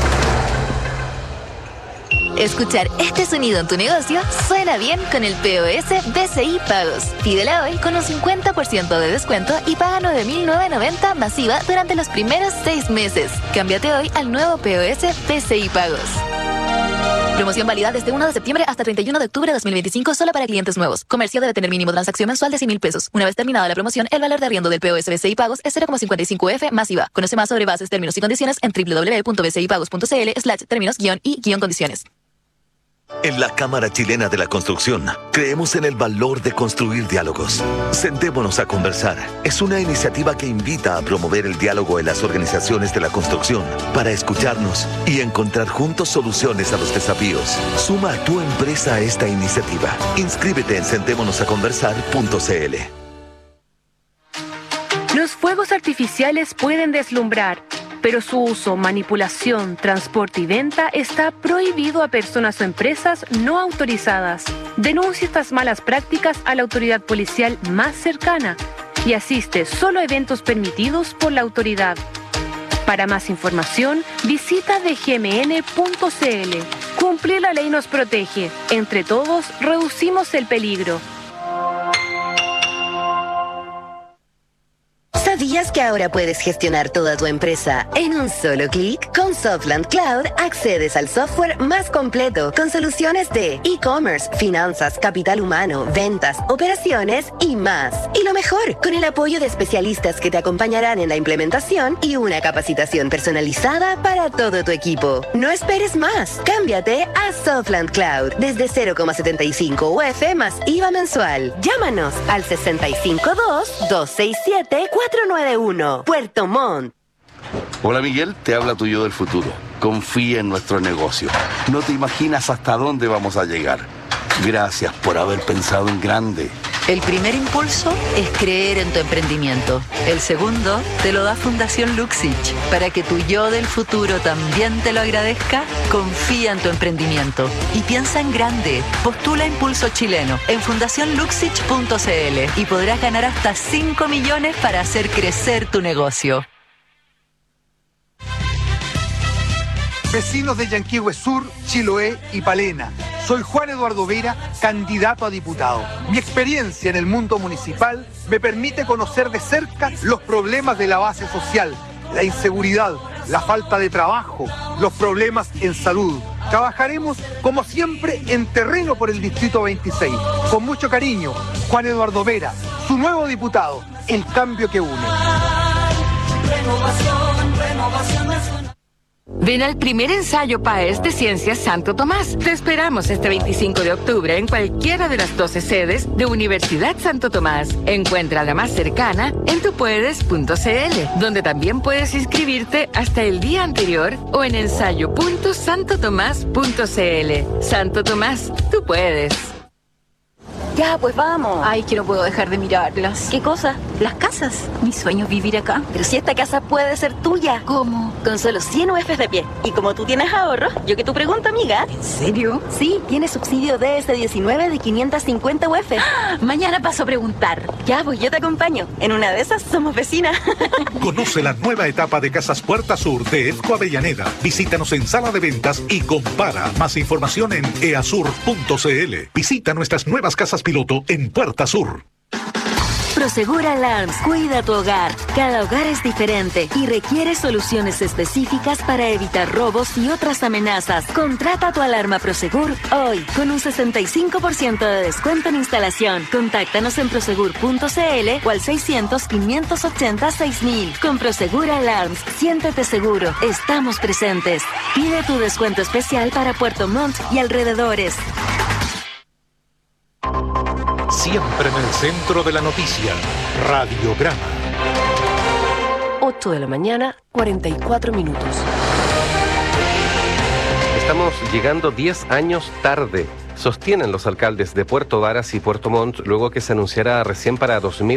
Speaker 8: Escuchar este sonido en tu negocio suena bien con el POS BCI Pagos. Pídela hoy con un 50% de descuento y paga 9.990 masiva durante los primeros 6 meses. Cámbiate hoy al nuevo POS BCI Pagos. Promoción válida desde 1 de septiembre hasta 31 de octubre de 2025 solo para clientes nuevos. Comercio debe tener mínimo transacción mensual de 100.000 pesos. Una vez terminada la promoción, el valor de arriendo del POS BCI Pagos es 0,55F masiva. Conoce más sobre bases, términos y condiciones en www.bcipagos.cl/términos-y-condiciones.
Speaker 3: En la Cámara Chilena de la Construcción, creemos en el valor de construir diálogos. Sentémonos a conversar. Es una iniciativa que invita a promover el diálogo en las organizaciones de la construcción para escucharnos y encontrar juntos soluciones a los desafíos. Suma a tu empresa a esta iniciativa. Inscríbete en sentémonosaconversar.cl.
Speaker 9: Los fuegos artificiales pueden deslumbrar, pero su uso, manipulación, transporte y venta está prohibido a personas o empresas no autorizadas. Denuncia estas malas prácticas a la autoridad policial más cercana y asiste solo a eventos permitidos por la autoridad. Para más información, visita dgmn.cl. Cumplir la ley nos protege. Entre todos, reducimos el peligro.
Speaker 10: ¿Sabías que ahora puedes gestionar toda tu empresa en un solo clic? Con Softland Cloud accedes al software más completo con soluciones de e-commerce, finanzas, capital humano, ventas, operaciones y más. Y lo mejor, con el apoyo de especialistas que te acompañarán en la implementación y una capacitación personalizada para todo tu equipo. No esperes más. Cámbiate a Softland Cloud desde 0,75 UF más IVA mensual. Llámanos al 652-267-491. Puerto Montt.
Speaker 23: Hola Miguel, te habla tu yo del futuro. Confía en nuestro negocio. No te imaginas hasta dónde vamos a llegar. Gracias por haber pensado en grande.
Speaker 24: El primer impulso es creer en tu emprendimiento. El segundo te lo da Fundación Luxich. Para que tu yo del futuro también te lo agradezca, confía en tu emprendimiento y piensa en grande. Postula Impulso Chileno en fundacionluxich.cl y podrás ganar hasta 5 millones para hacer crecer tu negocio.
Speaker 25: Vecinos de Yanquihue Sur, Chiloé y Palena. Soy Juan Eduardo Vera, candidato a diputado. Mi experiencia en el mundo municipal me permite conocer de cerca los problemas de la base social, la inseguridad, la falta de trabajo, los problemas en salud. Trabajaremos, como siempre, en terreno por el Distrito 26. Con mucho cariño, Juan Eduardo Vera, su nuevo diputado, el cambio que une.
Speaker 2: Ven al primer ensayo PAES de Ciencias Santo Tomás. Te esperamos este 25 de octubre en cualquiera de las 12 sedes de Universidad Santo Tomás. Encuentra la más cercana en tupuedes.cl, donde también puedes inscribirte hasta el día anterior o en ensayo.santotomás.cl. Santo Tomás, tú puedes.
Speaker 21: Ya, pues vamos.
Speaker 11: Ay, que no puedo dejar de mirarlas.
Speaker 21: ¿Qué cosa?
Speaker 11: Las casas. Mi sueño es vivir acá.
Speaker 21: Pero si esta casa puede ser tuya.
Speaker 11: ¿Cómo?
Speaker 21: Con solo 100 UFs de pie. Y como tú tienes ahorros, yo que tu pregunta, amiga.
Speaker 11: ¿En serio?
Speaker 21: Sí, tienes subsidio DS19 de 550 UF.
Speaker 11: ¡Ah! Mañana paso a preguntar.
Speaker 21: Ya, pues yo te acompaño. En una de esas somos vecinas.
Speaker 4: Conoce la nueva etapa de Casas Puerta Sur de EFCO Avellaneda. Visítanos en sala de ventas y compara. Más información en easur.cl. Visita nuestras nuevas casas piloto en Puerta Sur.
Speaker 21: Prosegur Alarms cuida tu hogar. Cada hogar es diferente y requiere soluciones específicas para evitar robos y otras amenazas. Contrata tu alarma Prosegur hoy con un 65% de descuento en instalación. Contáctanos en prosegur.cl o al 600-580-6000. Con Prosegur Alarms, siéntete seguro. Estamos presentes. Pide tu descuento especial para Puerto Montt y alrededores.
Speaker 4: Siempre en el centro de la noticia, Radiograma.
Speaker 12: 8 de la mañana, 44 minutos.
Speaker 6: Estamos llegando 10 años tarde, sostienen los alcaldes de Puerto Varas y Puerto Montt, luego que se anunciara recién para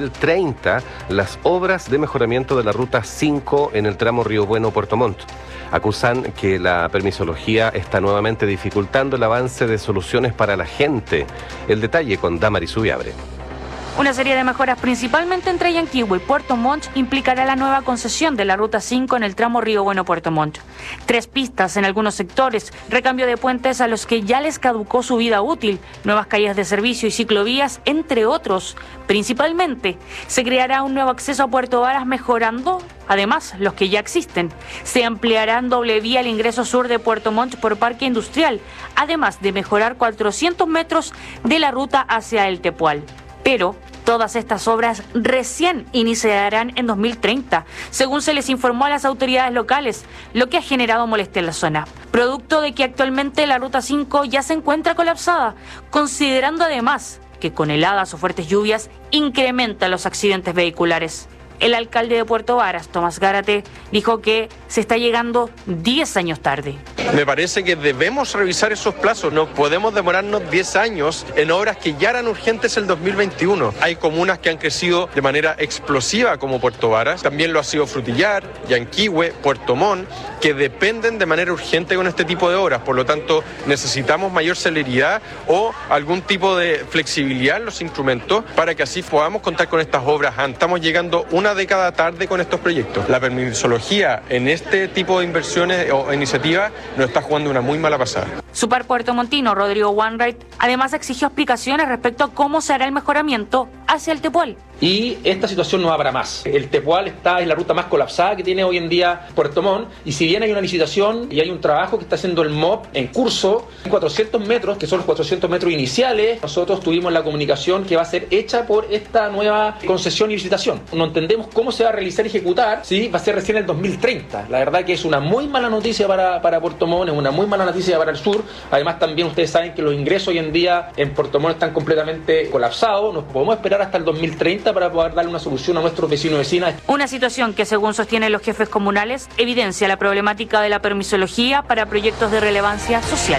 Speaker 6: 2030 las obras de mejoramiento de la Ruta 5 en el tramo Río Bueno-Puerto Montt. Acusan que la permisología está nuevamente dificultando el avance de soluciones para la gente. El detalle con Damaris Subiabre.
Speaker 14: Una serie de mejoras, principalmente entre Yanquihue y Puerto Montt, implicará la nueva concesión de la Ruta 5 en el tramo Río Bueno-Puerto Montt. 3 pistas en algunos sectores, recambio de puentes a los que ya les caducó su vida útil, nuevas calles de servicio y ciclovías, entre otros. Principalmente, se creará un nuevo acceso a Puerto Varas mejorando, además, los que ya existen. Se ampliará en doble vía el ingreso sur de Puerto Montt por Parque Industrial, además de mejorar 400 metros de la ruta hacia el Tepual. Pero todas estas obras recién iniciarán en 2030, según se les informó a las autoridades locales, lo que ha generado molestia en la zona. Producto de que actualmente la Ruta 5 ya se encuentra colapsada, considerando además que con heladas o fuertes lluvias incrementan los accidentes vehiculares. El alcalde de Puerto Varas, Tomás Gárate, dijo que se está llegando 10 años tarde.
Speaker 15: Me parece que debemos revisar esos plazos. No podemos demorarnos 10 años en obras que ya eran urgentes el 2021. Hay comunas que han crecido de manera explosiva como Puerto Varas. También lo ha sido Frutillar, Yanquihue, Puerto Montt, que dependen de manera urgente con este tipo de obras. Por lo tanto, necesitamos mayor celeridad o algún tipo de flexibilidad en los instrumentos para que así podamos contar con estas obras. Estamos llegando una década tarde con estos proyectos. La permisología en este tipo de inversiones o iniciativas nos está jugando una muy mala pasada.
Speaker 14: Su par puertomontino, Rodrigo Wainwright, además exigió explicaciones respecto a cómo se hará el mejoramiento hacia el Tepual.
Speaker 17: Y esta situación no habrá más. El Tepual es la ruta más colapsada que tiene hoy en día Puerto Montt, y si bien hay una licitación y hay un trabajo que está haciendo el MOP en curso, 400 metros, que son los 400 metros iniciales, nosotros tuvimos la comunicación que va a ser hecha por esta nueva concesión y licitación. No entendemos cómo se va a realizar y ejecutar, ¿sí? Va a ser recién en el 2030. La verdad que es una muy mala noticia para Puerto Montt, es una muy mala noticia para el sur. Además, también ustedes saben que los ingresos hoy en día en Puerto Montt están completamente colapsados. Nos podemos esperar hasta el 2030 para poder darle una solución a nuestros vecinos y vecinas.
Speaker 14: Una situación que, según sostienen los jefes comunales, evidencia la problemática de la permisología para proyectos de relevancia social.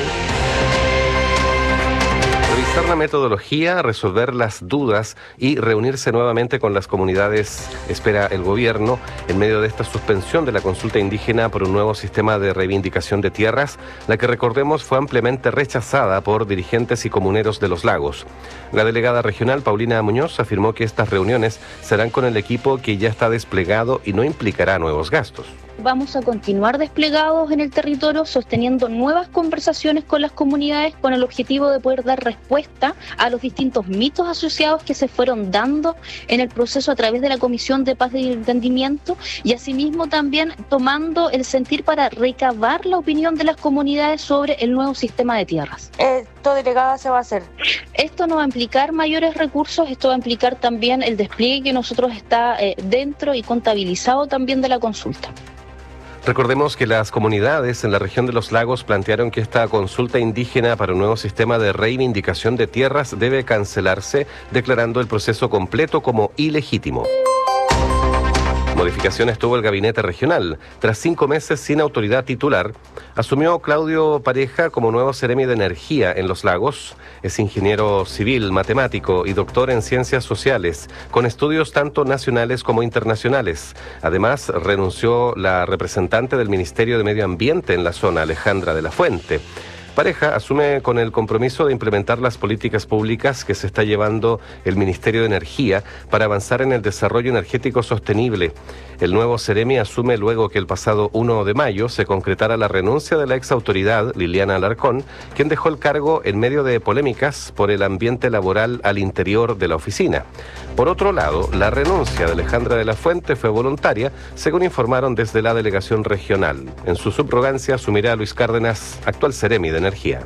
Speaker 6: Revisar la metodología, resolver las dudas y reunirse nuevamente con las comunidades, espera el gobierno, en medio de esta suspensión de la consulta indígena por un nuevo sistema de reivindicación de tierras, la que, recordemos, fue ampliamente rechazada por dirigentes y comuneros de Los Lagos. La delegada regional, Paulina Muñoz, afirmó que estas reuniones serán con el equipo que ya está desplegado y no implicará nuevos gastos.
Speaker 26: Vamos a continuar desplegados en el territorio, sosteniendo nuevas conversaciones con las comunidades con el objetivo de poder dar respuesta a los distintos mitos asociados que se fueron dando en el proceso a través de la Comisión de Paz y Entendimiento, y asimismo también tomando el sentir para recabar la opinión de las comunidades sobre el nuevo sistema de tierras.
Speaker 14: ¿Esto, delegada, se va a hacer?
Speaker 26: Esto no va a implicar mayores recursos, esto va a implicar también el despliegue que nosotros está dentro y contabilizado también de la consulta.
Speaker 6: Recordemos que las comunidades en la región de los lagos plantearon que esta consulta indígena para un nuevo sistema de reivindicación de tierras debe cancelarse, declarando el proceso completo como ilegítimo. Modificaciones tuvo el gabinete regional. Tras 5 meses sin autoridad titular, asumió Claudio Pareja como nuevo Seremi de Energía en Los Lagos. Es ingeniero civil, matemático y doctor en ciencias sociales, con estudios tanto nacionales como internacionales. Además, renunció la representante del Ministerio de Medio Ambiente en la zona, Alejandra de la Fuente. Pareja asume con el compromiso de implementar las políticas públicas que se está llevando el Ministerio de Energía para avanzar en el desarrollo energético sostenible. El nuevo Seremi asume luego que el pasado 1 de mayo se concretara la renuncia de la exautoridad Liliana Alarcón, quien dejó el cargo en medio de polémicas por el ambiente laboral al interior de la oficina. Por otro lado, la renuncia de Alejandra de la Fuente fue voluntaria, según informaron desde la delegación regional. En su subrogancia asumirá Luis Cárdenas, actual Seremi de Energía.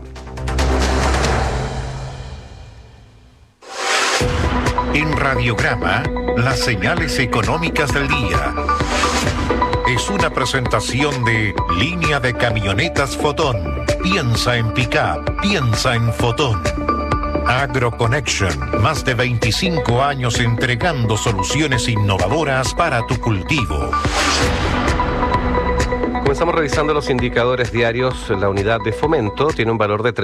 Speaker 4: En Radiograma, las señales económicas del día. Es una presentación de Línea de Camionetas Fotón. Piensa en pick-up, piensa en Fotón. AgroConnection, más de 25 años entregando soluciones innovadoras para tu cultivo.
Speaker 6: Comenzamos revisando los indicadores diarios. La unidad de fomento tiene un valor de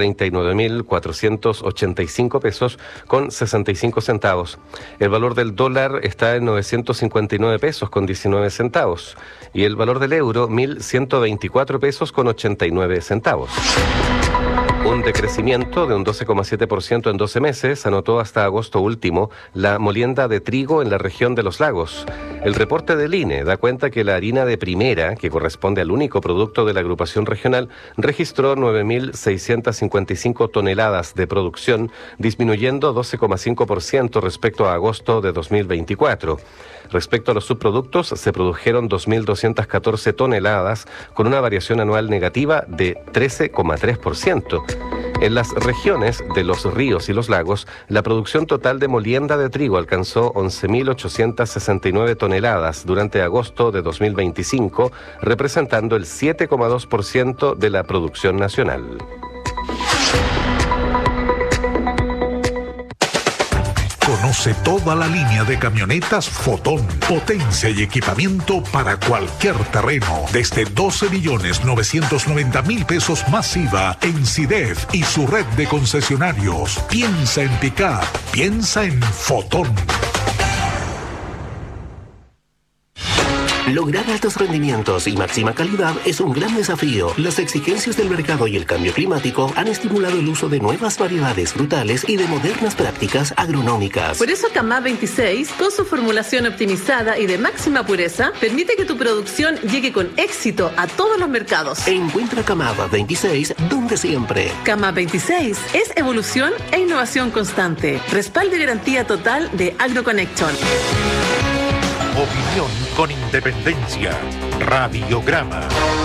Speaker 6: 39.485 pesos con 65 centavos. El valor del dólar está en 959 pesos con 19 centavos. Y el valor del euro, 1.124 pesos con 89 centavos. Un decrecimiento de un 12,7% en 12 meses anotó hasta agosto último la molienda de trigo en la región de los lagos. El reporte del INE da cuenta que la harina de primera, que corresponde al único producto de la agrupación regional, registró 9.655 toneladas de producción, disminuyendo 12,5% respecto a agosto de 2024. Respecto a los subproductos, se produjeron 2.214 toneladas, con una variación anual negativa de 13,3%. En las regiones de los ríos y los lagos, la producción total de molienda de trigo alcanzó 11.869 toneladas durante agosto de 2025, representando el 7,2% de la producción nacional.
Speaker 4: Conoce toda la línea de camionetas Fotón. Potencia y equipamiento para cualquier terreno. Desde 12.990.000 pesos masiva en CIDEF y su red de concesionarios. Piensa en pick-up. Piensa en Fotón.
Speaker 13: Lograr altos rendimientos y máxima calidad es un gran desafío. Las exigencias del mercado y el cambio climático han estimulado el uso de nuevas variedades frutales y de modernas prácticas agronómicas.
Speaker 16: Por eso Camá 26, con su formulación optimizada y de máxima pureza, permite que tu producción llegue con éxito a todos los mercados.
Speaker 13: Encuentra Camá 26 donde siempre.
Speaker 16: Camá 26 es evolución e innovación constante. Respaldo y garantía total de AgroConnection.
Speaker 4: Opinión con independencia. Radiograma.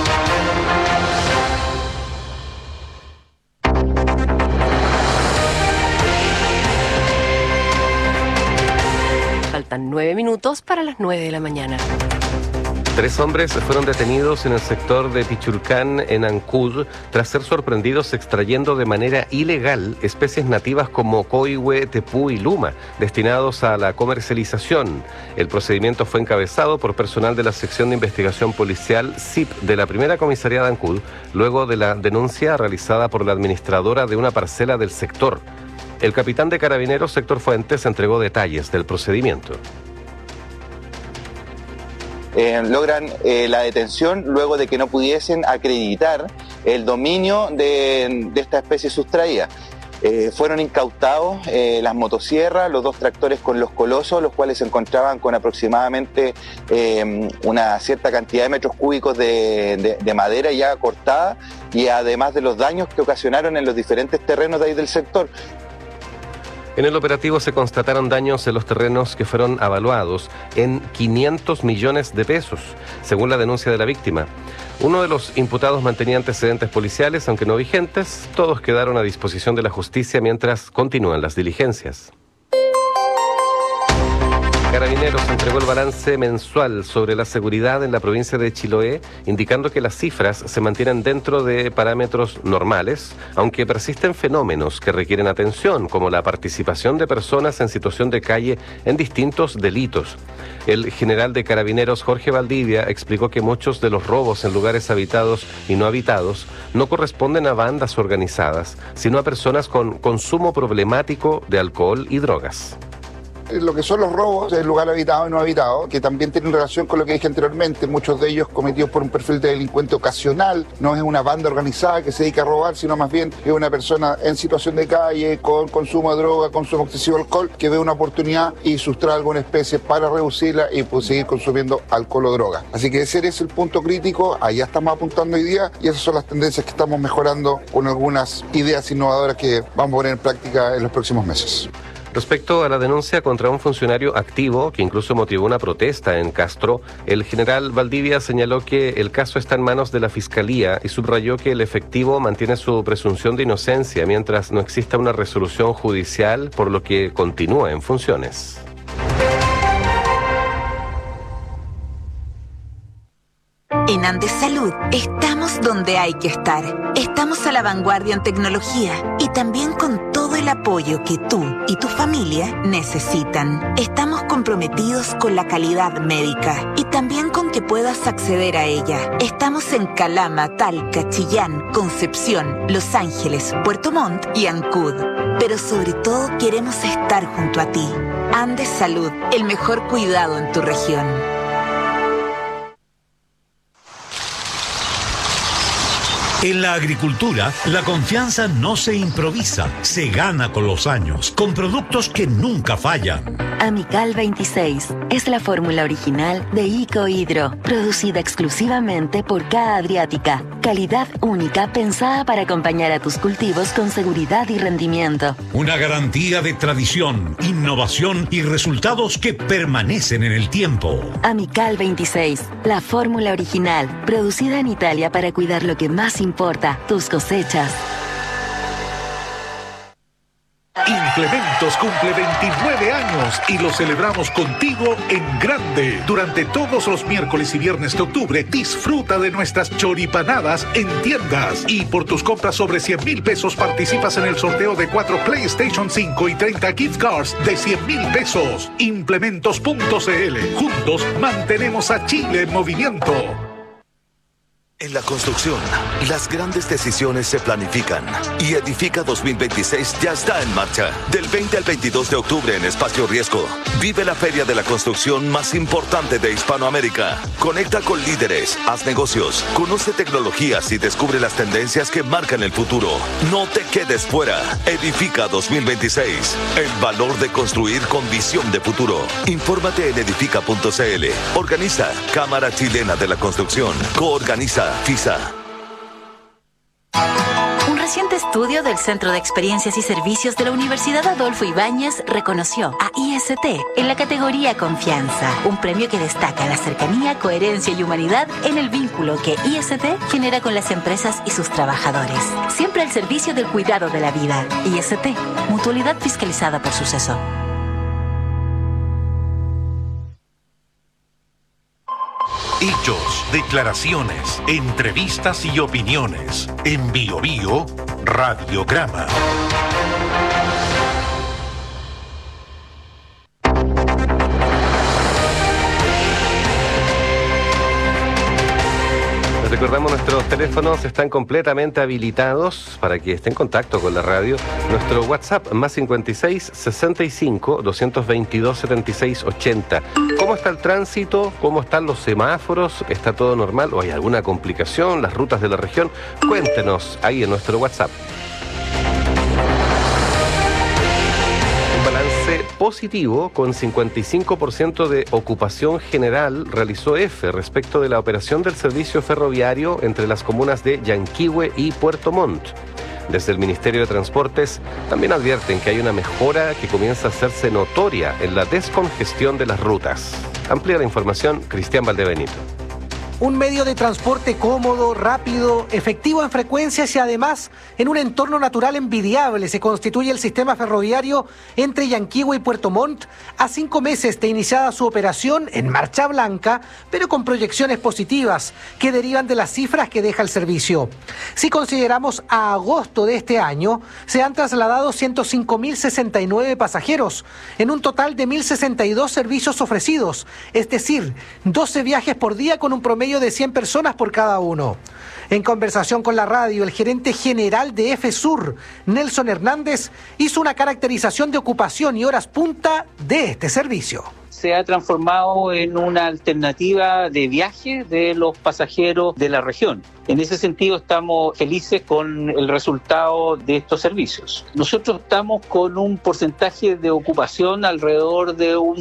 Speaker 12: Faltan 9 minutos para las 9 de la mañana.
Speaker 6: 3 hombres fueron detenidos en el sector de Pichurcán, en Ancud, tras ser sorprendidos extrayendo de manera ilegal especies nativas como coihue, tepú y luma, destinados a la comercialización. El procedimiento fue encabezado por personal de la sección de investigación policial SIP de la primera comisaría de Ancud, luego de la denuncia realizada por la administradora de una parcela del sector. El capitán de Carabineros, Héctor Fuentes, entregó detalles del procedimiento.
Speaker 18: Logran la detención luego de que no pudiesen acreditar el dominio de esta especie sustraída. Fueron incautados las motosierras, los 2 tractores con los colosos, los cuales se encontraban con aproximadamente una cierta cantidad de metros cúbicos de madera ya cortada, y además de los daños que ocasionaron en los diferentes terrenos de ahí del sector.
Speaker 6: En el operativo se constataron daños en los terrenos que fueron avaluados en 500 millones de pesos, según la denuncia de la víctima. Uno de los imputados mantenía antecedentes policiales, aunque no vigentes. Todos quedaron a disposición de la justicia mientras continúan las diligencias. Carabineros entregó el balance mensual sobre la seguridad en la provincia de Chiloé, indicando que las cifras se mantienen dentro de parámetros normales, aunque persisten fenómenos que requieren atención, como la participación de personas en situación de calle en distintos delitos. El general de Carabineros, Jorge Valdivia, explicó que muchos de los robos en lugares habitados y no habitados no corresponden a bandas organizadas, sino a personas con consumo problemático de alcohol y drogas.
Speaker 1: Lo que son los robos en lugar habitado y no habitado, que también tienen relación con lo que dije anteriormente, muchos de ellos cometidos por un perfil de delincuente ocasional, no es una banda organizada que se dedica a robar, sino más bien es una persona en situación de calle, con consumo de droga, consumo excesivo de alcohol, que ve una oportunidad y sustrae alguna especie para reducirla y pues seguir consumiendo alcohol o droga. Así que ese es el punto crítico, allá estamos apuntando hoy día y esas son las tendencias que estamos mejorando con algunas ideas innovadoras que vamos a poner en práctica en los próximos meses.
Speaker 6: Respecto a la denuncia contra un funcionario activo que incluso motivó una protesta en Castro, el general Valdivia señaló que el caso está en manos de la Fiscalía y subrayó que el efectivo mantiene su presunción de inocencia mientras no exista una resolución judicial, por lo que continúa en funciones.
Speaker 5: En Andes Salud estamos donde hay que estar. Estamos a la vanguardia en tecnología y también con todo el apoyo que tú y tu familia necesitan. Estamos comprometidos con la calidad médica y también con que puedas acceder a ella. Estamos en Calama, Talca, Chillán, Concepción, Los Ángeles, Puerto Montt y Ancud. Pero sobre todo queremos estar junto a ti. Andes Salud, el mejor cuidado en tu región.
Speaker 7: En la agricultura, la confianza no se improvisa, se gana con los años, con productos que nunca fallan.
Speaker 21: Amical 26 es la fórmula original de Icohidro, producida exclusivamente por K Adriática. Calidad única pensada para acompañar a tus cultivos con seguridad y rendimiento.
Speaker 7: Una garantía de tradición, innovación y resultados que permanecen en el tiempo.
Speaker 21: Amical 26, la fórmula original, producida en Italia para cuidar lo que más importa, tus cosechas.
Speaker 4: Implementos cumple 29 años y lo celebramos contigo en grande. Durante todos los miércoles y viernes de octubre, disfruta de nuestras choripanadas en tiendas. Y por tus compras sobre 100,000 pesos participas en el sorteo de 4 PlayStation 5 y 30 gift cards de 100,000 pesos. Implementos.cl. Juntos mantenemos a Chile en movimiento.
Speaker 19: En la construcción, las grandes decisiones se planifican y Edifica 2026 ya está en marcha. Del 20 al 22 de octubre en Espacio Riesgo. Vive la feria de la construcción más importante de Hispanoamérica. Conecta con líderes, haz negocios, conoce tecnologías y descubre las tendencias que marcan el futuro. No te quedes fuera. Edifica 2026. El valor de construir con visión de futuro. Infórmate en edifica.cl. Organiza Cámara Chilena de la Construcción. Coorganiza FISA.
Speaker 21: Un reciente estudio del Centro de Experiencias y Servicios de la Universidad Adolfo Ibáñez reconoció a IST en la categoría Confianza, un premio que destaca la cercanía, coherencia y humanidad en el vínculo que IST genera con las empresas y sus trabajadores. Siempre al servicio del cuidado de la vida. IST, mutualidad fiscalizada por Suceso.
Speaker 4: Hechos, declaraciones, entrevistas y opiniones. En Bio Bio, Radiograma.
Speaker 6: Recordamos, nuestros teléfonos están completamente habilitados para que esté en contacto con la radio. Nuestro WhatsApp, más 56 65 222 76 80. ¿Cómo está el tránsito? ¿Cómo están los semáforos? ¿Está todo normal o hay alguna complicación? ¿Las rutas de la región? Cuéntenos ahí en nuestro WhatsApp. Balance positivo con 55% de ocupación general realizó EFE respecto de la operación del servicio ferroviario entre las comunas de Yanquihue y Puerto Montt. Desde el Ministerio de Transportes también advierten que hay una mejora que comienza a hacerse notoria en la descongestión de las rutas. Amplía la información Cristian Valdebenito.
Speaker 3: Un medio de transporte cómodo, rápido, efectivo en frecuencias y además en un entorno natural envidiable se constituye el sistema ferroviario entre Yanquihue y Puerto Montt a 5 meses de iniciada su operación en marcha blanca, pero con proyecciones positivas que derivan de las cifras que deja el servicio. Si consideramos a agosto de este año, se han trasladado 105.069 pasajeros en un total de 1.062 servicios ofrecidos, es decir, 12 viajes por día con un promedio de 100 personas por cada uno. En conversación con la radio, el gerente general de FSUR, Nelson Hernández, hizo una caracterización de ocupación y horas punta de este servicio.
Speaker 8: Se ha transformado en una alternativa de viaje de los pasajeros de la región. En ese sentido estamos felices con el resultado de estos servicios. Nosotros estamos con un porcentaje de ocupación alrededor de un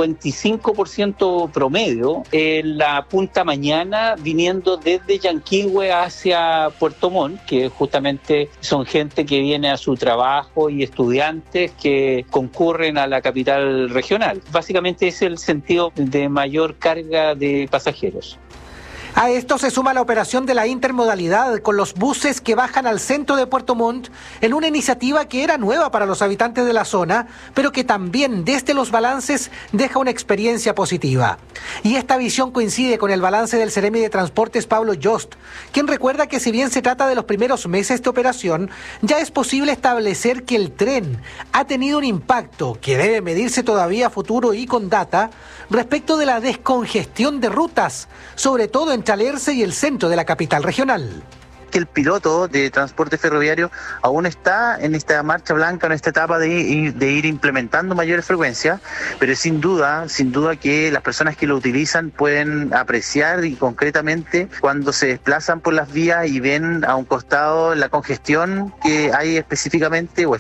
Speaker 8: 55% promedio en la punta mañana, viniendo desde Yanquihue hacia Puerto Montt, que justamente son gente que viene a su trabajo y estudiantes que concurren a la capital regional. Básicamente es el sentido de mayor carga de pasajeros.
Speaker 3: A esto se suma la operación de la intermodalidad con los buses que bajan al centro de Puerto Montt en una iniciativa que era nueva para los habitantes de la zona, pero que también desde los balances deja una experiencia positiva. Y esta visión coincide con el balance del Seremi de Transportes Pablo Yost, quien recuerda que si bien se trata de los primeros meses de operación, ya es posible establecer que el tren ha tenido un impacto que debe medirse todavía a futuro y con data respecto de la descongestión de rutas, sobre todo en Chalerse y el centro de la capital regional.
Speaker 8: Que el piloto de transporte ferroviario aún está en esta marcha blanca, en esta etapa de ir implementando mayores frecuencias, pero sin duda que las personas que lo utilizan pueden apreciar y concretamente cuando se desplazan por las vías y ven a un costado la congestión que hay específicamente o